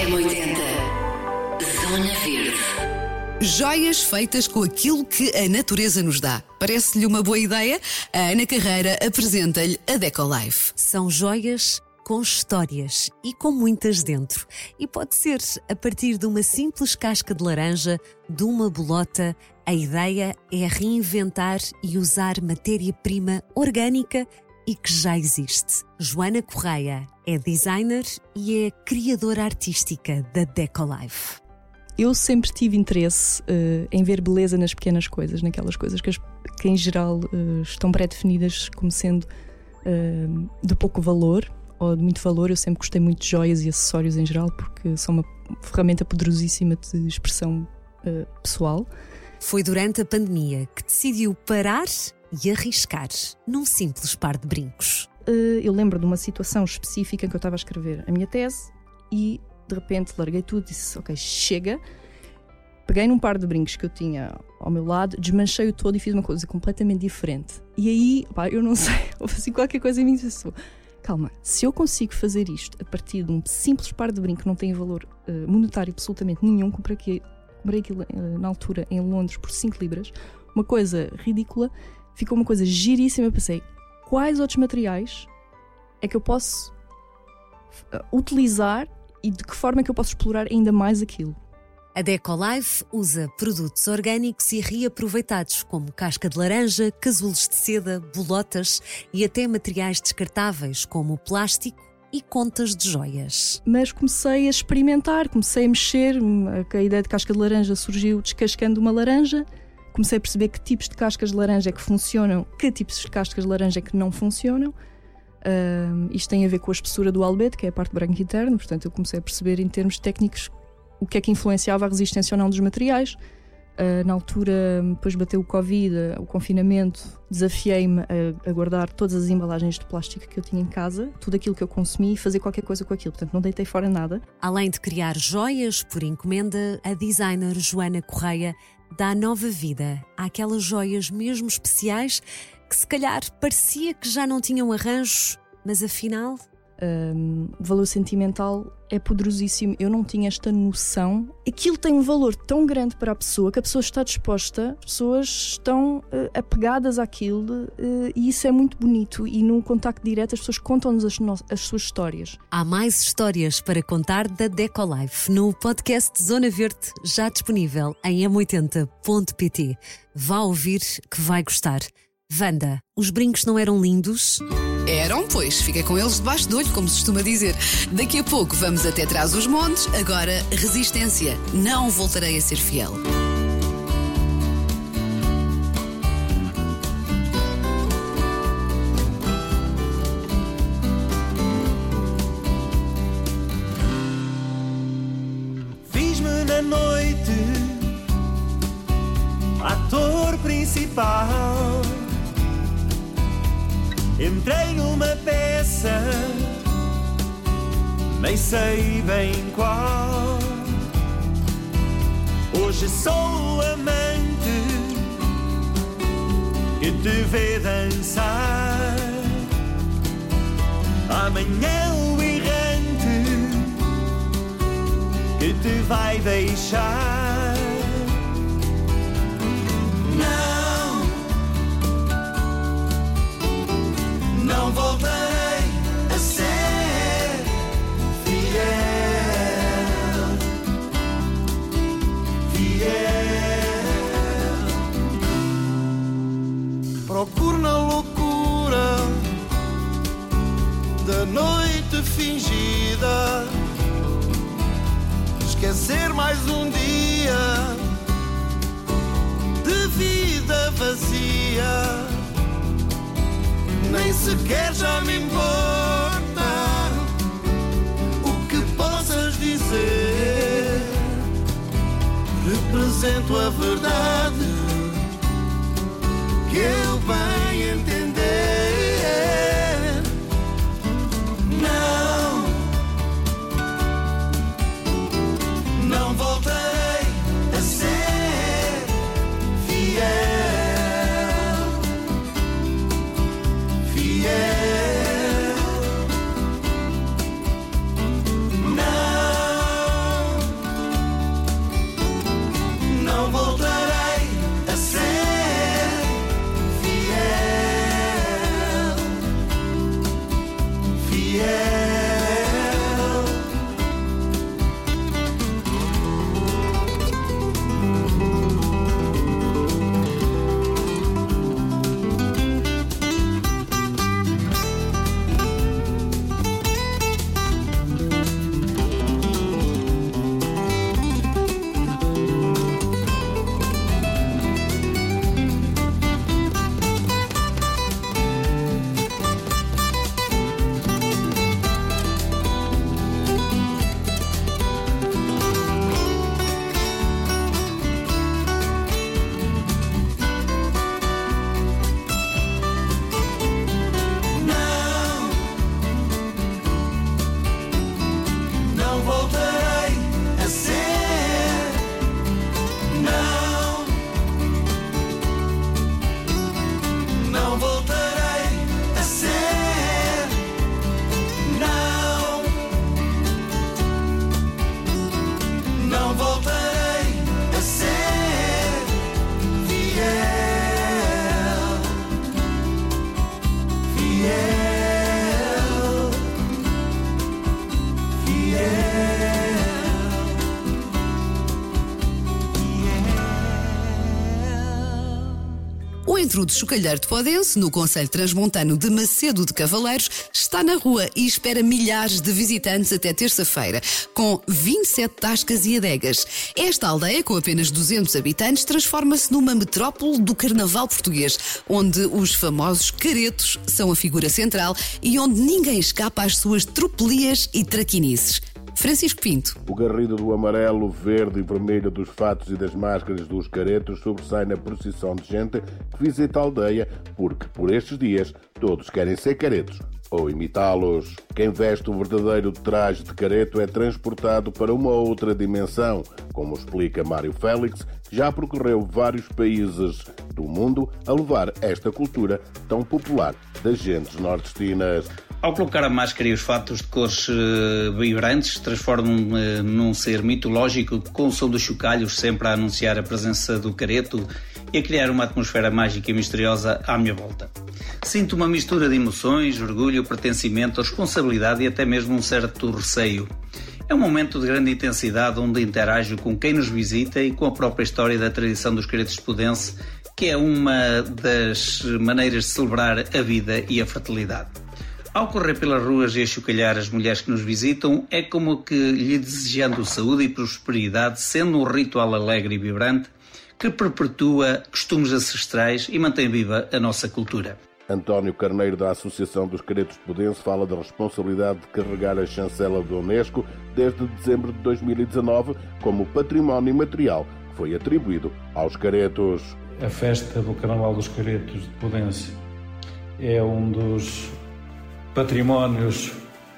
M80 Zona Verde. Joias feitas com aquilo que a natureza nos dá. Parece-lhe uma boa ideia? A Ana Carreira apresenta-lhe a Decolife. São joias com histórias e com muitas dentro. E pode ser a partir de uma simples casca de laranja, de uma bolota. A ideia é reinventar e usar matéria-prima orgânica e que já existe. Joana Correia é designer e é criadora artística da Decolife. Eu sempre tive interesse em ver beleza nas pequenas coisas, naquelas coisas que em geral estão pré-definidas como sendo de pouco valor ou de muito valor. Eu sempre gostei muito de joias e acessórios em geral porque são uma ferramenta poderosíssima de expressão pessoal. Foi durante a pandemia que decidiu parar e arriscar num simples par de brincos. Eu lembro de uma situação específica em que eu estava a escrever a minha tese e de repente larguei tudo e disse, ok, chega. Peguei num par de brincos que eu tinha ao meu lado, desmanchei-o todo e fiz uma coisa completamente diferente. E aí, eu não sei, houve assim qualquer coisa em mim que disse, calma, se eu consigo fazer isto a partir de um simples par de brincos que não tem valor monetário absolutamente nenhum, comprei aquilo na altura em Londres por 5 libras, uma coisa ridícula, ficou uma coisa giríssima. Eu pensei, quais outros materiais é que eu posso utilizar e de que forma é que eu posso explorar ainda mais aquilo? A Decolife usa produtos orgânicos e reaproveitados como casca de laranja, casulos de seda, bolotas e até materiais descartáveis como plástico e contas de joias. Mas comecei a experimentar, comecei a mexer. A ideia de casca de laranja surgiu descascando uma laranja. Comecei a perceber que tipos de cascas de laranja é que funcionam, que tipos de cascas de laranja é que não funcionam. Isto tem a ver com a espessura do albedo, que é a parte branca interna. Portanto, eu comecei a perceber em termos técnicos o que é que influenciava a resistência ou não dos materiais. Na altura, depois bateu o Covid, o confinamento, desafiei-me a guardar todas as embalagens de plástico que eu tinha em casa, tudo aquilo que eu consumi, e fazer qualquer coisa com aquilo. Portanto, não deitei fora nada. Além de criar joias por encomenda, a designer Joana Correia dá nova vida àquelas joias mesmo especiais que se calhar parecia que já não tinham arranjos, mas afinal... O valor sentimental é poderosíssimo. Eu não tinha esta noção. Aquilo tem um valor tão grande para a pessoa que a pessoa está disposta, as pessoas estão apegadas àquilo, e isso é muito bonito. E no contacto direto as pessoas contam-nos as suas histórias. Há mais histórias para contar da Decolife no podcast Zona Verde, já disponível em m80.pt. Vá ouvir que vai gostar. Wanda, os brincos não eram lindos? Eram, pois, fica com eles debaixo do olho, como se costuma dizer. Daqui a pouco vamos até Trás-os-Montes, agora Resistência. Não voltarei a ser fiel. Fiz-me na noite ator principal. Entrei numa peça, nem sei bem qual. Hoje sou o amante que te vê dançar. Amanhã o errante que te vai deixar. Não voltarei a ser fiel, Procuro na loucura da noite fingida esquecer mais um dia de vida vazia. Nem sequer já me importa o que possas dizer. Represento a verdade que eu bem entender. Não voltarei a ser fiel. Intrudo Chocalheiro de Podense, no concelho transmontano de Macedo de Cavaleiros, está na rua e espera milhares de visitantes até terça-feira, com 27 tascas e adegas. Esta aldeia, com apenas 200 habitantes, transforma-se numa metrópole do carnaval português, onde os famosos caretos são a figura central e onde ninguém escapa às suas tropelias e traquinices. Francisco Pinto. O garrido do amarelo, verde e vermelho dos fatos e das máscaras dos caretos sobressai na procissão de gente que visita a aldeia, porque, por estes dias, todos querem ser caretos ou imitá-los. Quem veste o verdadeiro traje de careto é transportado para uma outra dimensão, como explica Mário Félix, que já percorreu vários países do mundo a levar esta cultura tão popular das gentes nordestinas. Ao colocar a máscara e os fatos de cores vibrantes, transformam-me num ser mitológico com o som dos chocalhos sempre a anunciar a presença do careto e a criar uma atmosfera mágica e misteriosa à minha volta. Sinto uma mistura de emoções, orgulho, pertencimento, responsabilidade e até mesmo um certo receio. É um momento de grande intensidade onde interajo com quem nos visita e com a própria história da tradição dos caretos de Podense, que é uma das maneiras de celebrar a vida e a fertilidade. Ao correr pelas ruas e a chocalhar as mulheres que nos visitam, é como que lhe desejando saúde e prosperidade, sendo um ritual alegre e vibrante que perpetua costumes ancestrais e mantém viva a nossa cultura. António Carneiro, da Associação dos Caretos de Podense, fala da responsabilidade de carregar a chancela da Unesco desde dezembro de 2019 como património imaterial que foi atribuído aos caretos. A festa do Carnaval dos Caretos de Podense é um dos patrimónios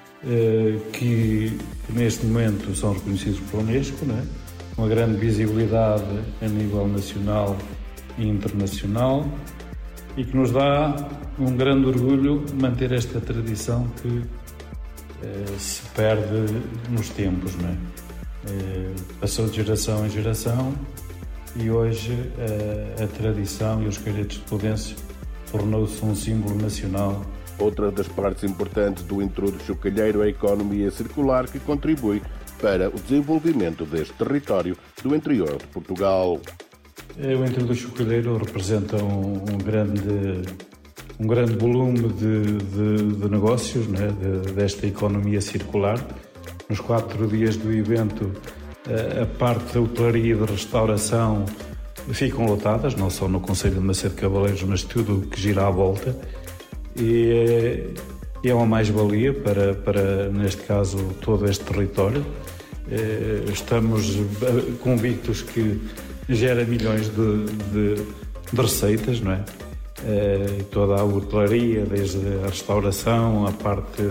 que neste momento são reconhecidos pela Unesco, não é? Uma grande visibilidade a nível nacional e internacional e que nos dá um grande orgulho manter esta tradição que se perde nos tempos, não é? Passou de geração em geração e hoje a tradição e os caretos de Podense tornou-se um símbolo nacional. Outra das partes importantes do Intrudo Chocalheiro é a economia circular, que contribui para o desenvolvimento deste território do interior de Portugal. O Intrudo Chocalheiro representa um grande volume de negócios, né, desta economia circular. Nos 4 dias do evento, a parte da hotelaria e de restauração ficam lotadas, não só no concelho de Macedo de Cavaleiros, mas tudo o que gira à volta. E é uma mais-valia para, neste caso, todo este território. Estamos convictos que gera milhões de receitas, não é? Toda a hotelaria, desde a restauração, a parte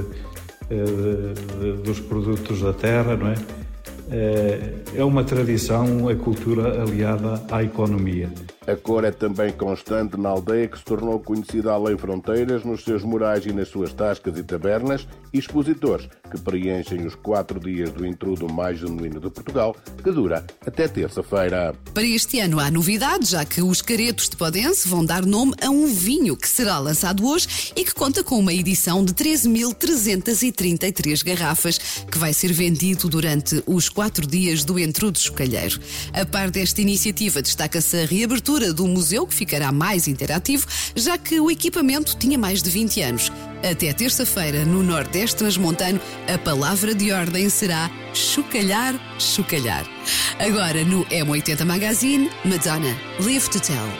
dos produtos da terra, não é? É uma tradição, a cultura aliada à economia. A cor é também constante na aldeia, que se tornou conhecida além fronteiras, nos seus murais e nas suas tascas e tabernas, e expositores que preenchem os 4 dias do intrudo mais genuíno de Portugal, que dura até terça-feira. Para este ano há novidade, já que os Caretos de Podense vão dar nome a um vinho que será lançado hoje e que conta com uma edição de 13.333 garrafas, que vai ser vendido durante os 4 dias do Intrudo Chocalheiro. A par desta iniciativa, destaca-se a reabertura do museu, que ficará mais interativo, já que o equipamento tinha mais de 20 anos. Até terça-feira, no Nordeste Transmontano, a palavra de ordem será chocalhar, chocalhar. Agora, no M80 Magazine, Madonna, Live to Tell.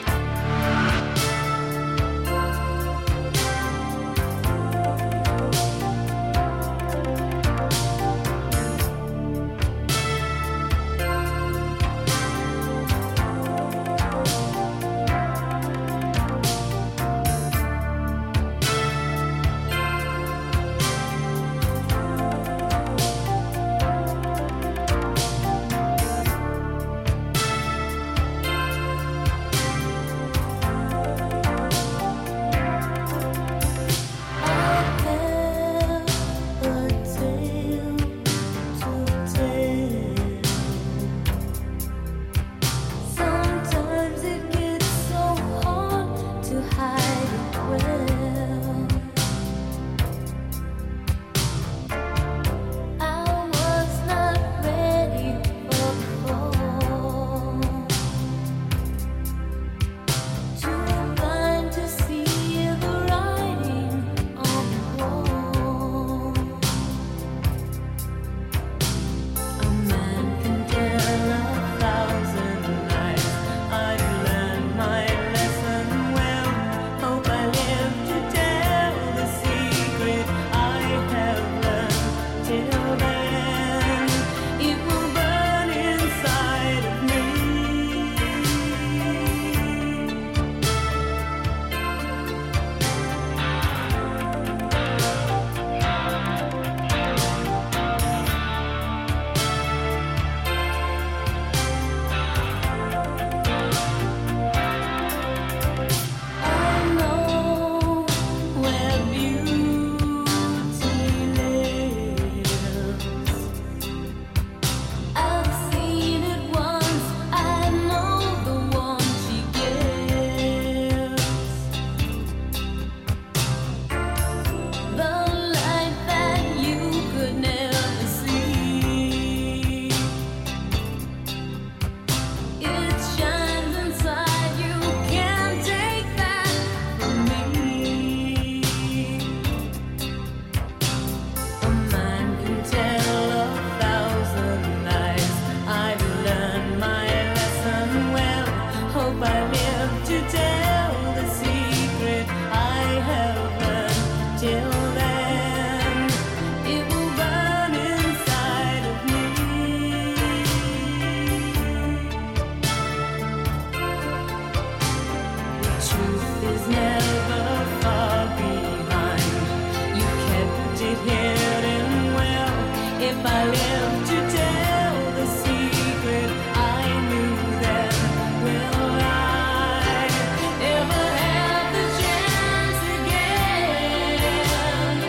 If I live to tell the secret I knew then, will I ever have the chance again?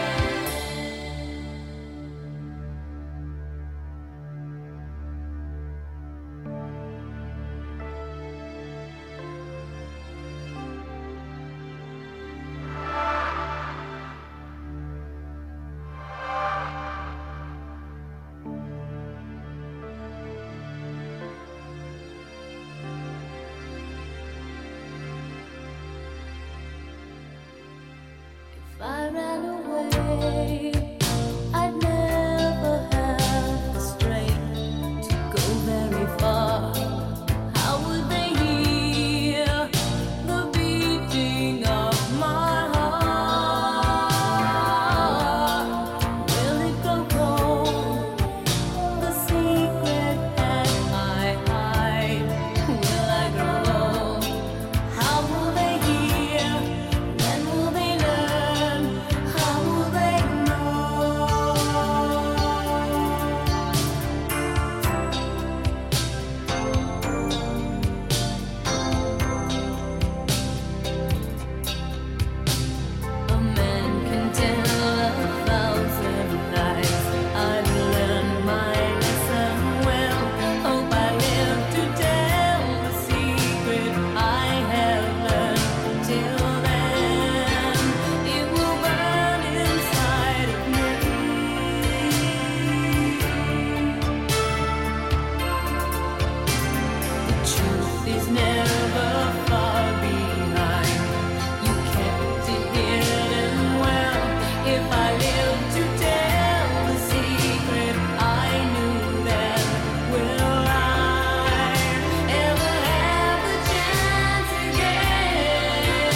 If I ran away, I'd never have the strength to go very far. How would they hear the beating of my heart? Will it go cold, the secret that I hide? Will I grow old? How will they hear? When will they learn? How will they A man can tell 1,000 lies. I've learned my lesson well. Hope I live to tell the secret I have learned. Till then, it will burn inside of me. The truth is never far behind. You kept it hidden well. If I live to tell the secret I knew then, will I ever have the chance again?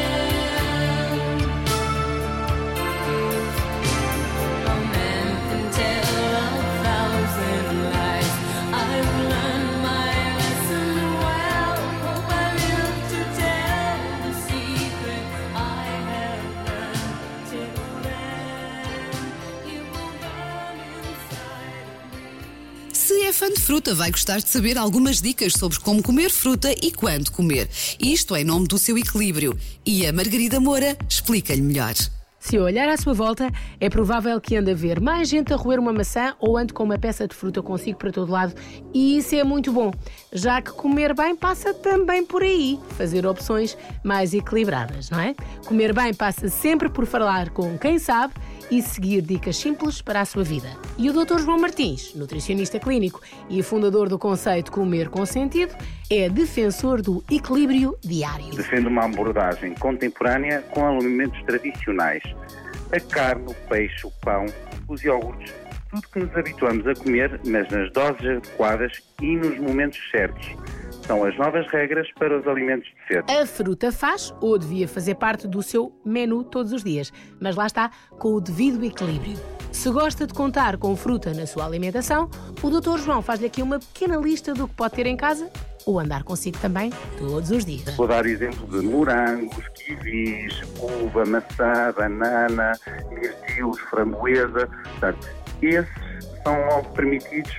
A man can tell 1,000 lies. I've learned my lesson well. Hope I live to tell the secret I have learned. Till then, it will burn inside of me. Se é fã de fruta, vai gostar de saber algumas dicas sobre como comer fruta e quando comer. Isto em nome do seu equilíbrio. E a Margarida Moura explica-lhe melhor. Se olhar à sua volta, é provável que ande a ver mais gente a roer uma maçã ou ande com uma peça de fruta consigo para todo lado. E isso é muito bom, já que comer bem passa também por aí. Fazer opções mais equilibradas, não é? Comer bem passa sempre por falar com quem sabe e seguir dicas simples para a sua vida. E o Dr. João Martins, nutricionista clínico e fundador do conceito Comer com Sentido, é defensor do equilíbrio diário. Defende uma abordagem contemporânea com alimentos tradicionais. A carne, o peixe, o pão, os iogurtes, tudo que nos habituamos a comer, mas nas doses adequadas e nos momentos certos. São as novas regras para os alimentos de ser. A fruta faz ou devia fazer parte do seu menu todos os dias, mas lá está, com o devido equilíbrio. Se gosta de contar com fruta na sua alimentação, o Dr. João faz-lhe aqui uma pequena lista do que pode ter em casa ou andar consigo também todos os dias. Vou dar exemplo de morangos, kiwis, uva, maçã, banana, mirtilos, framboesa. Portanto, esses são logo permitidos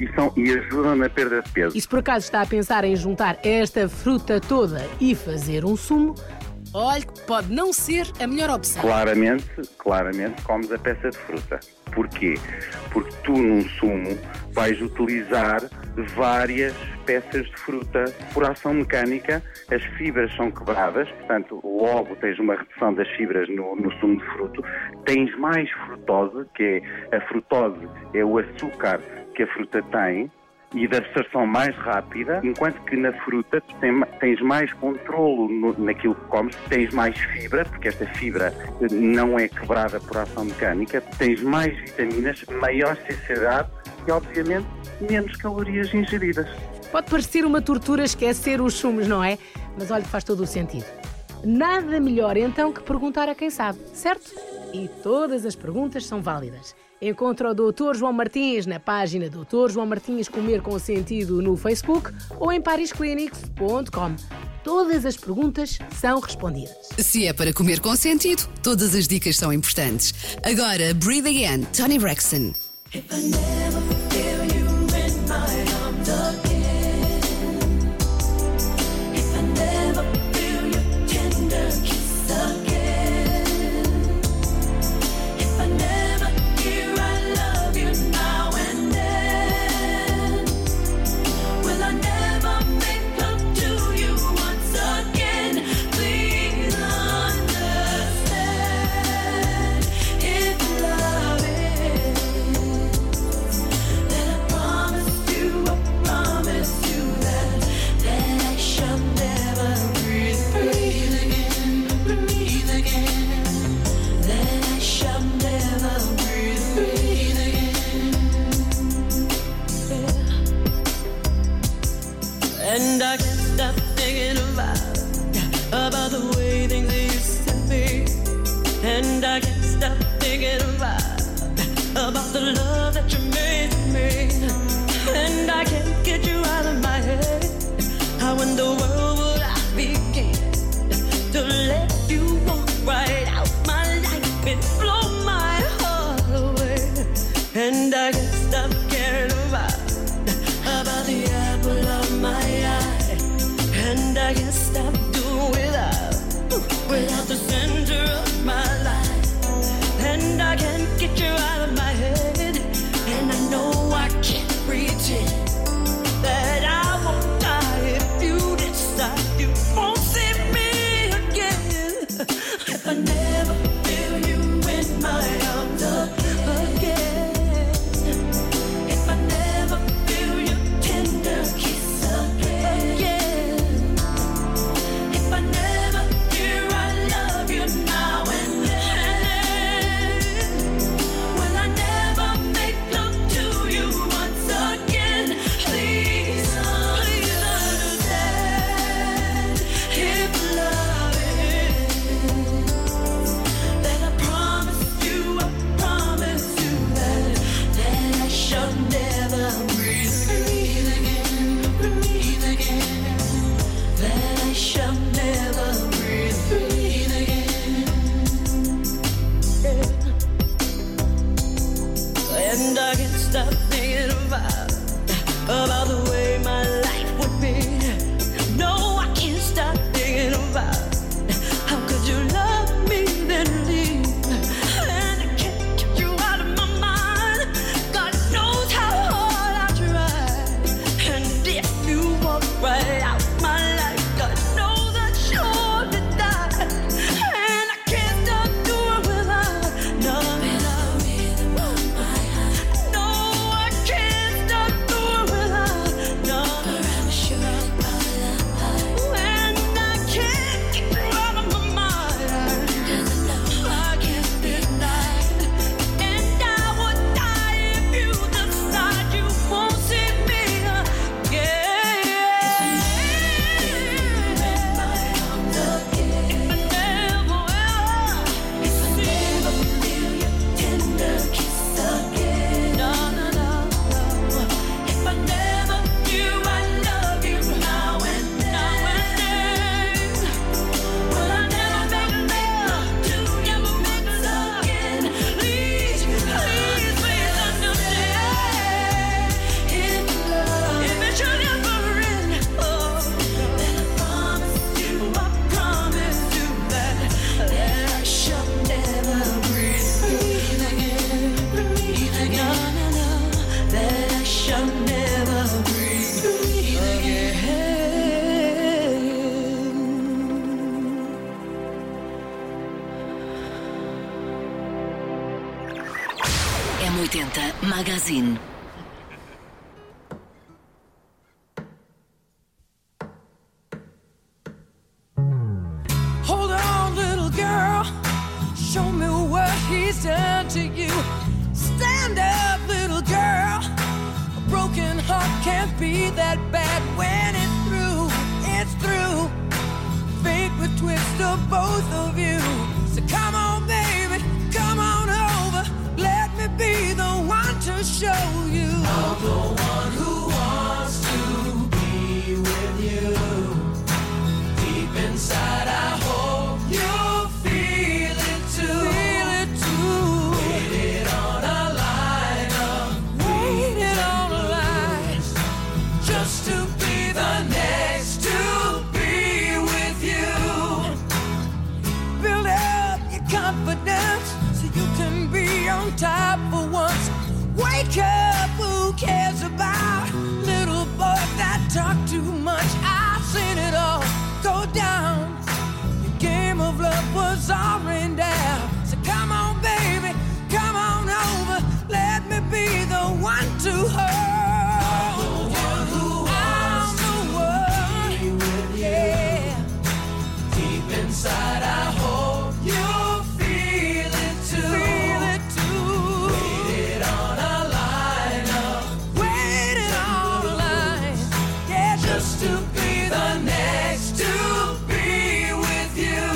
e ajudam na perda de peso. E se por acaso está a pensar em juntar esta fruta toda e fazer um sumo, olhe que pode não ser a melhor opção. Claramente comes a peça de fruta. Porquê? Porque tu num sumo vais utilizar várias peças de fruta por ação mecânica, as fibras são quebradas, portanto logo tens uma redução das fibras no sumo de fruto, tens mais frutose, que é a frutose é o açúcar que a fruta tem, e de absorção mais rápida, enquanto que na fruta tu tens mais controlo naquilo que comes, tens mais fibra, porque esta fibra não é quebrada por ação mecânica, tens mais vitaminas, maior saciedade e, obviamente, menos calorias ingeridas. Pode parecer uma tortura esquecer os sumos, não é? Mas olha que faz todo o sentido. Nada melhor então que perguntar a quem sabe, certo? E todas as perguntas são válidas. Encontra o Dr. João Martins na página Dr. João Martins Comer com Sentido no Facebook ou em parisclinics.com. Todas as perguntas são respondidas. Se é para comer com sentido, todas as dicas são importantes. Agora, Breathe Again, Toni Braxton. If I never feel you in my arms again, if I never feel your tender kiss again, if I never hear I love you now and then, will I never make love to you once again? Please understand, if love is, then I promise you that I shall never breathe again, that I shall never breathe again. And I can't stop thinking about the way things used to be. And I can't stop thinking about the love that you made to me. And I can't get you out of my head. How in the world would I begin to let you walk right out my life and blow my heart away? And I can't stop caring about the apple of my eye. And I can't stop doing without the center of my life. And I can't get you out of my head. And I know I can't pretend that I won't die if you decide you won't see me again. If I never feel you in my arms again, if I never feel your tender kiss again, if I never hear I love you now and then, will I never make love to you once again? Please understand, if love is, then I promise you that I shall never breathe again, that I shall never breathe again. And I can't stop thinking about the way my life would be. No, I can't stop thinking about how could you love me then leave. And I can't get you out of my mind. God knows how hard I tried. And if you walk right out my life, God knows I'd surely die. And I can't stop doing without no, I can't stop doing without no. Forever sure and I can't get you out of my mind. I can't deny. And I would die if you decide you won't see me again. If I never feel your tender kiss again, no. If I never hear I love you now and then, will I never make love to you once again? Please understand, if love, if it should ever end, then I promise you that I shall never breathe again. No, that I shall never breathe again. M80 Magazine. Hold on, little girl. Show me what he's done to you. Stand up, little girl. A broken heart can't be that bad when it's through. It's through. Fate would twist of both of you. So come on, baby, come on over. Let me be the one to show you. I'm the one who wants to be with you. Deep inside, I hope you'll feel it too. Feel it too. Waited on a line of cup, who cares about little boys that talk too much? I've seen it all go down. The game of love was all rained down. So come on, baby, come on over. Let me be the one to hold you. I'm the one who wants to be with you. Yeah. Deep inside, I hope you feel it too. Feel it too. Waited on a line up. Waited on a line. Yeah, just to be the next to be with you.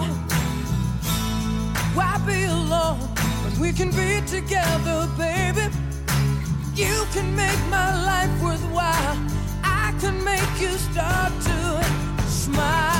Why be alone when we can be together, baby? You can make my life worthwhile. I can make you start to smile.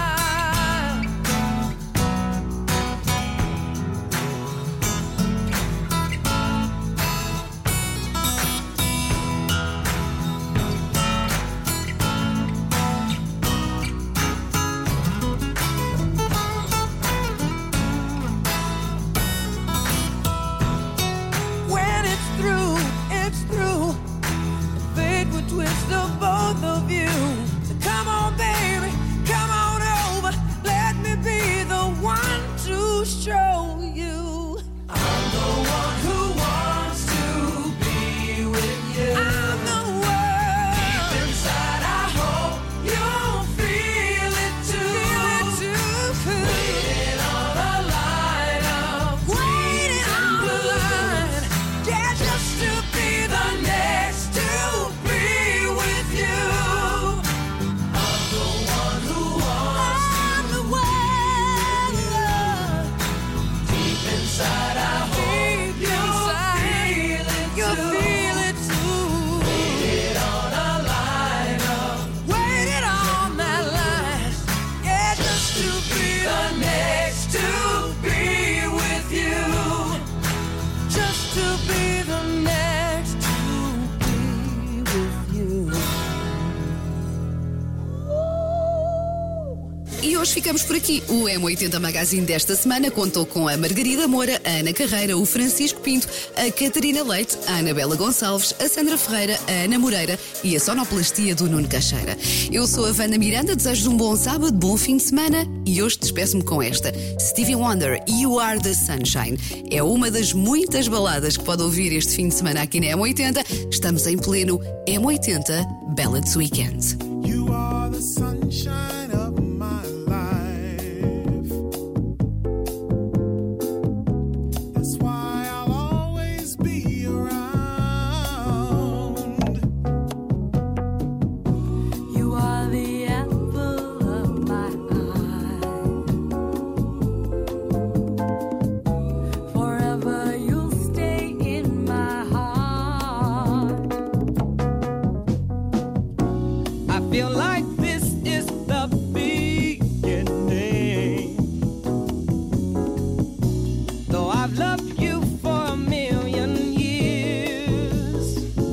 When it's through, it's through. Fate will twist the both of you. So come on, baby, come on over. Let me be the one to show you. I'm the one who wants to be with you. I'm the one. Deep inside, I hope you'll feel it too. Feel it too. Waiting on a line of waiting on a line. Yeah, just to be the next to be with you. I'm the one who wants to be with you. Deep inside, I hope you'll feel it too. Waited on a line up. Waited on that line. Yeah, just to be the next to be with you. Just to be the next to be with you. E hoje ficamos por aqui. O M80 Magazine desta semana contou com a Margarida Moura, a Ana Carreira, o Francisco Pinto, a Catarina Leite, a Anabela Gonçalves, a Sandra Ferreira, a Ana Moreira e a sonoplastia do Nuno Caixeira. Eu sou a Wanda Miranda, desejo-vos um bom sábado, bom fim de semana e hoje despeço-me com esta. Stevie Wonder, You Are the Sunshine. É uma das muitas baladas que pode ouvir este fim de semana aqui na M80. Estamos em pleno M80 Ballads Weekend. You are the sunshine of my life. That's why I'll always be around. You are the apple of my eye. Forever you'll stay in my heart. I feel like this is the beginning. Though I've loved you for a million years,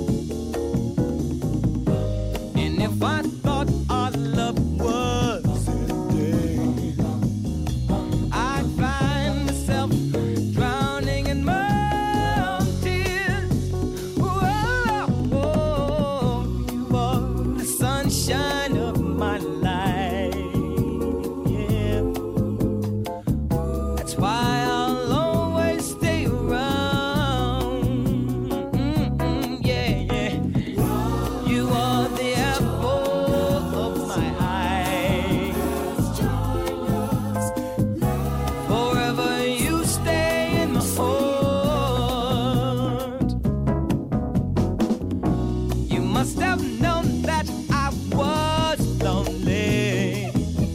and if I thought our love was ending, I'd find myself drowning in my own tears. Whoa, you are the sunshine of my life. Yeah, that's why I'll always stay around. Yeah, yeah. You are the apple of my eye. Forever you stay in my heart. You must have known that I was lonely,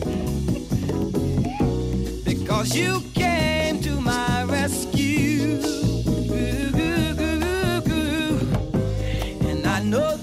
because you came to my rescue. And I know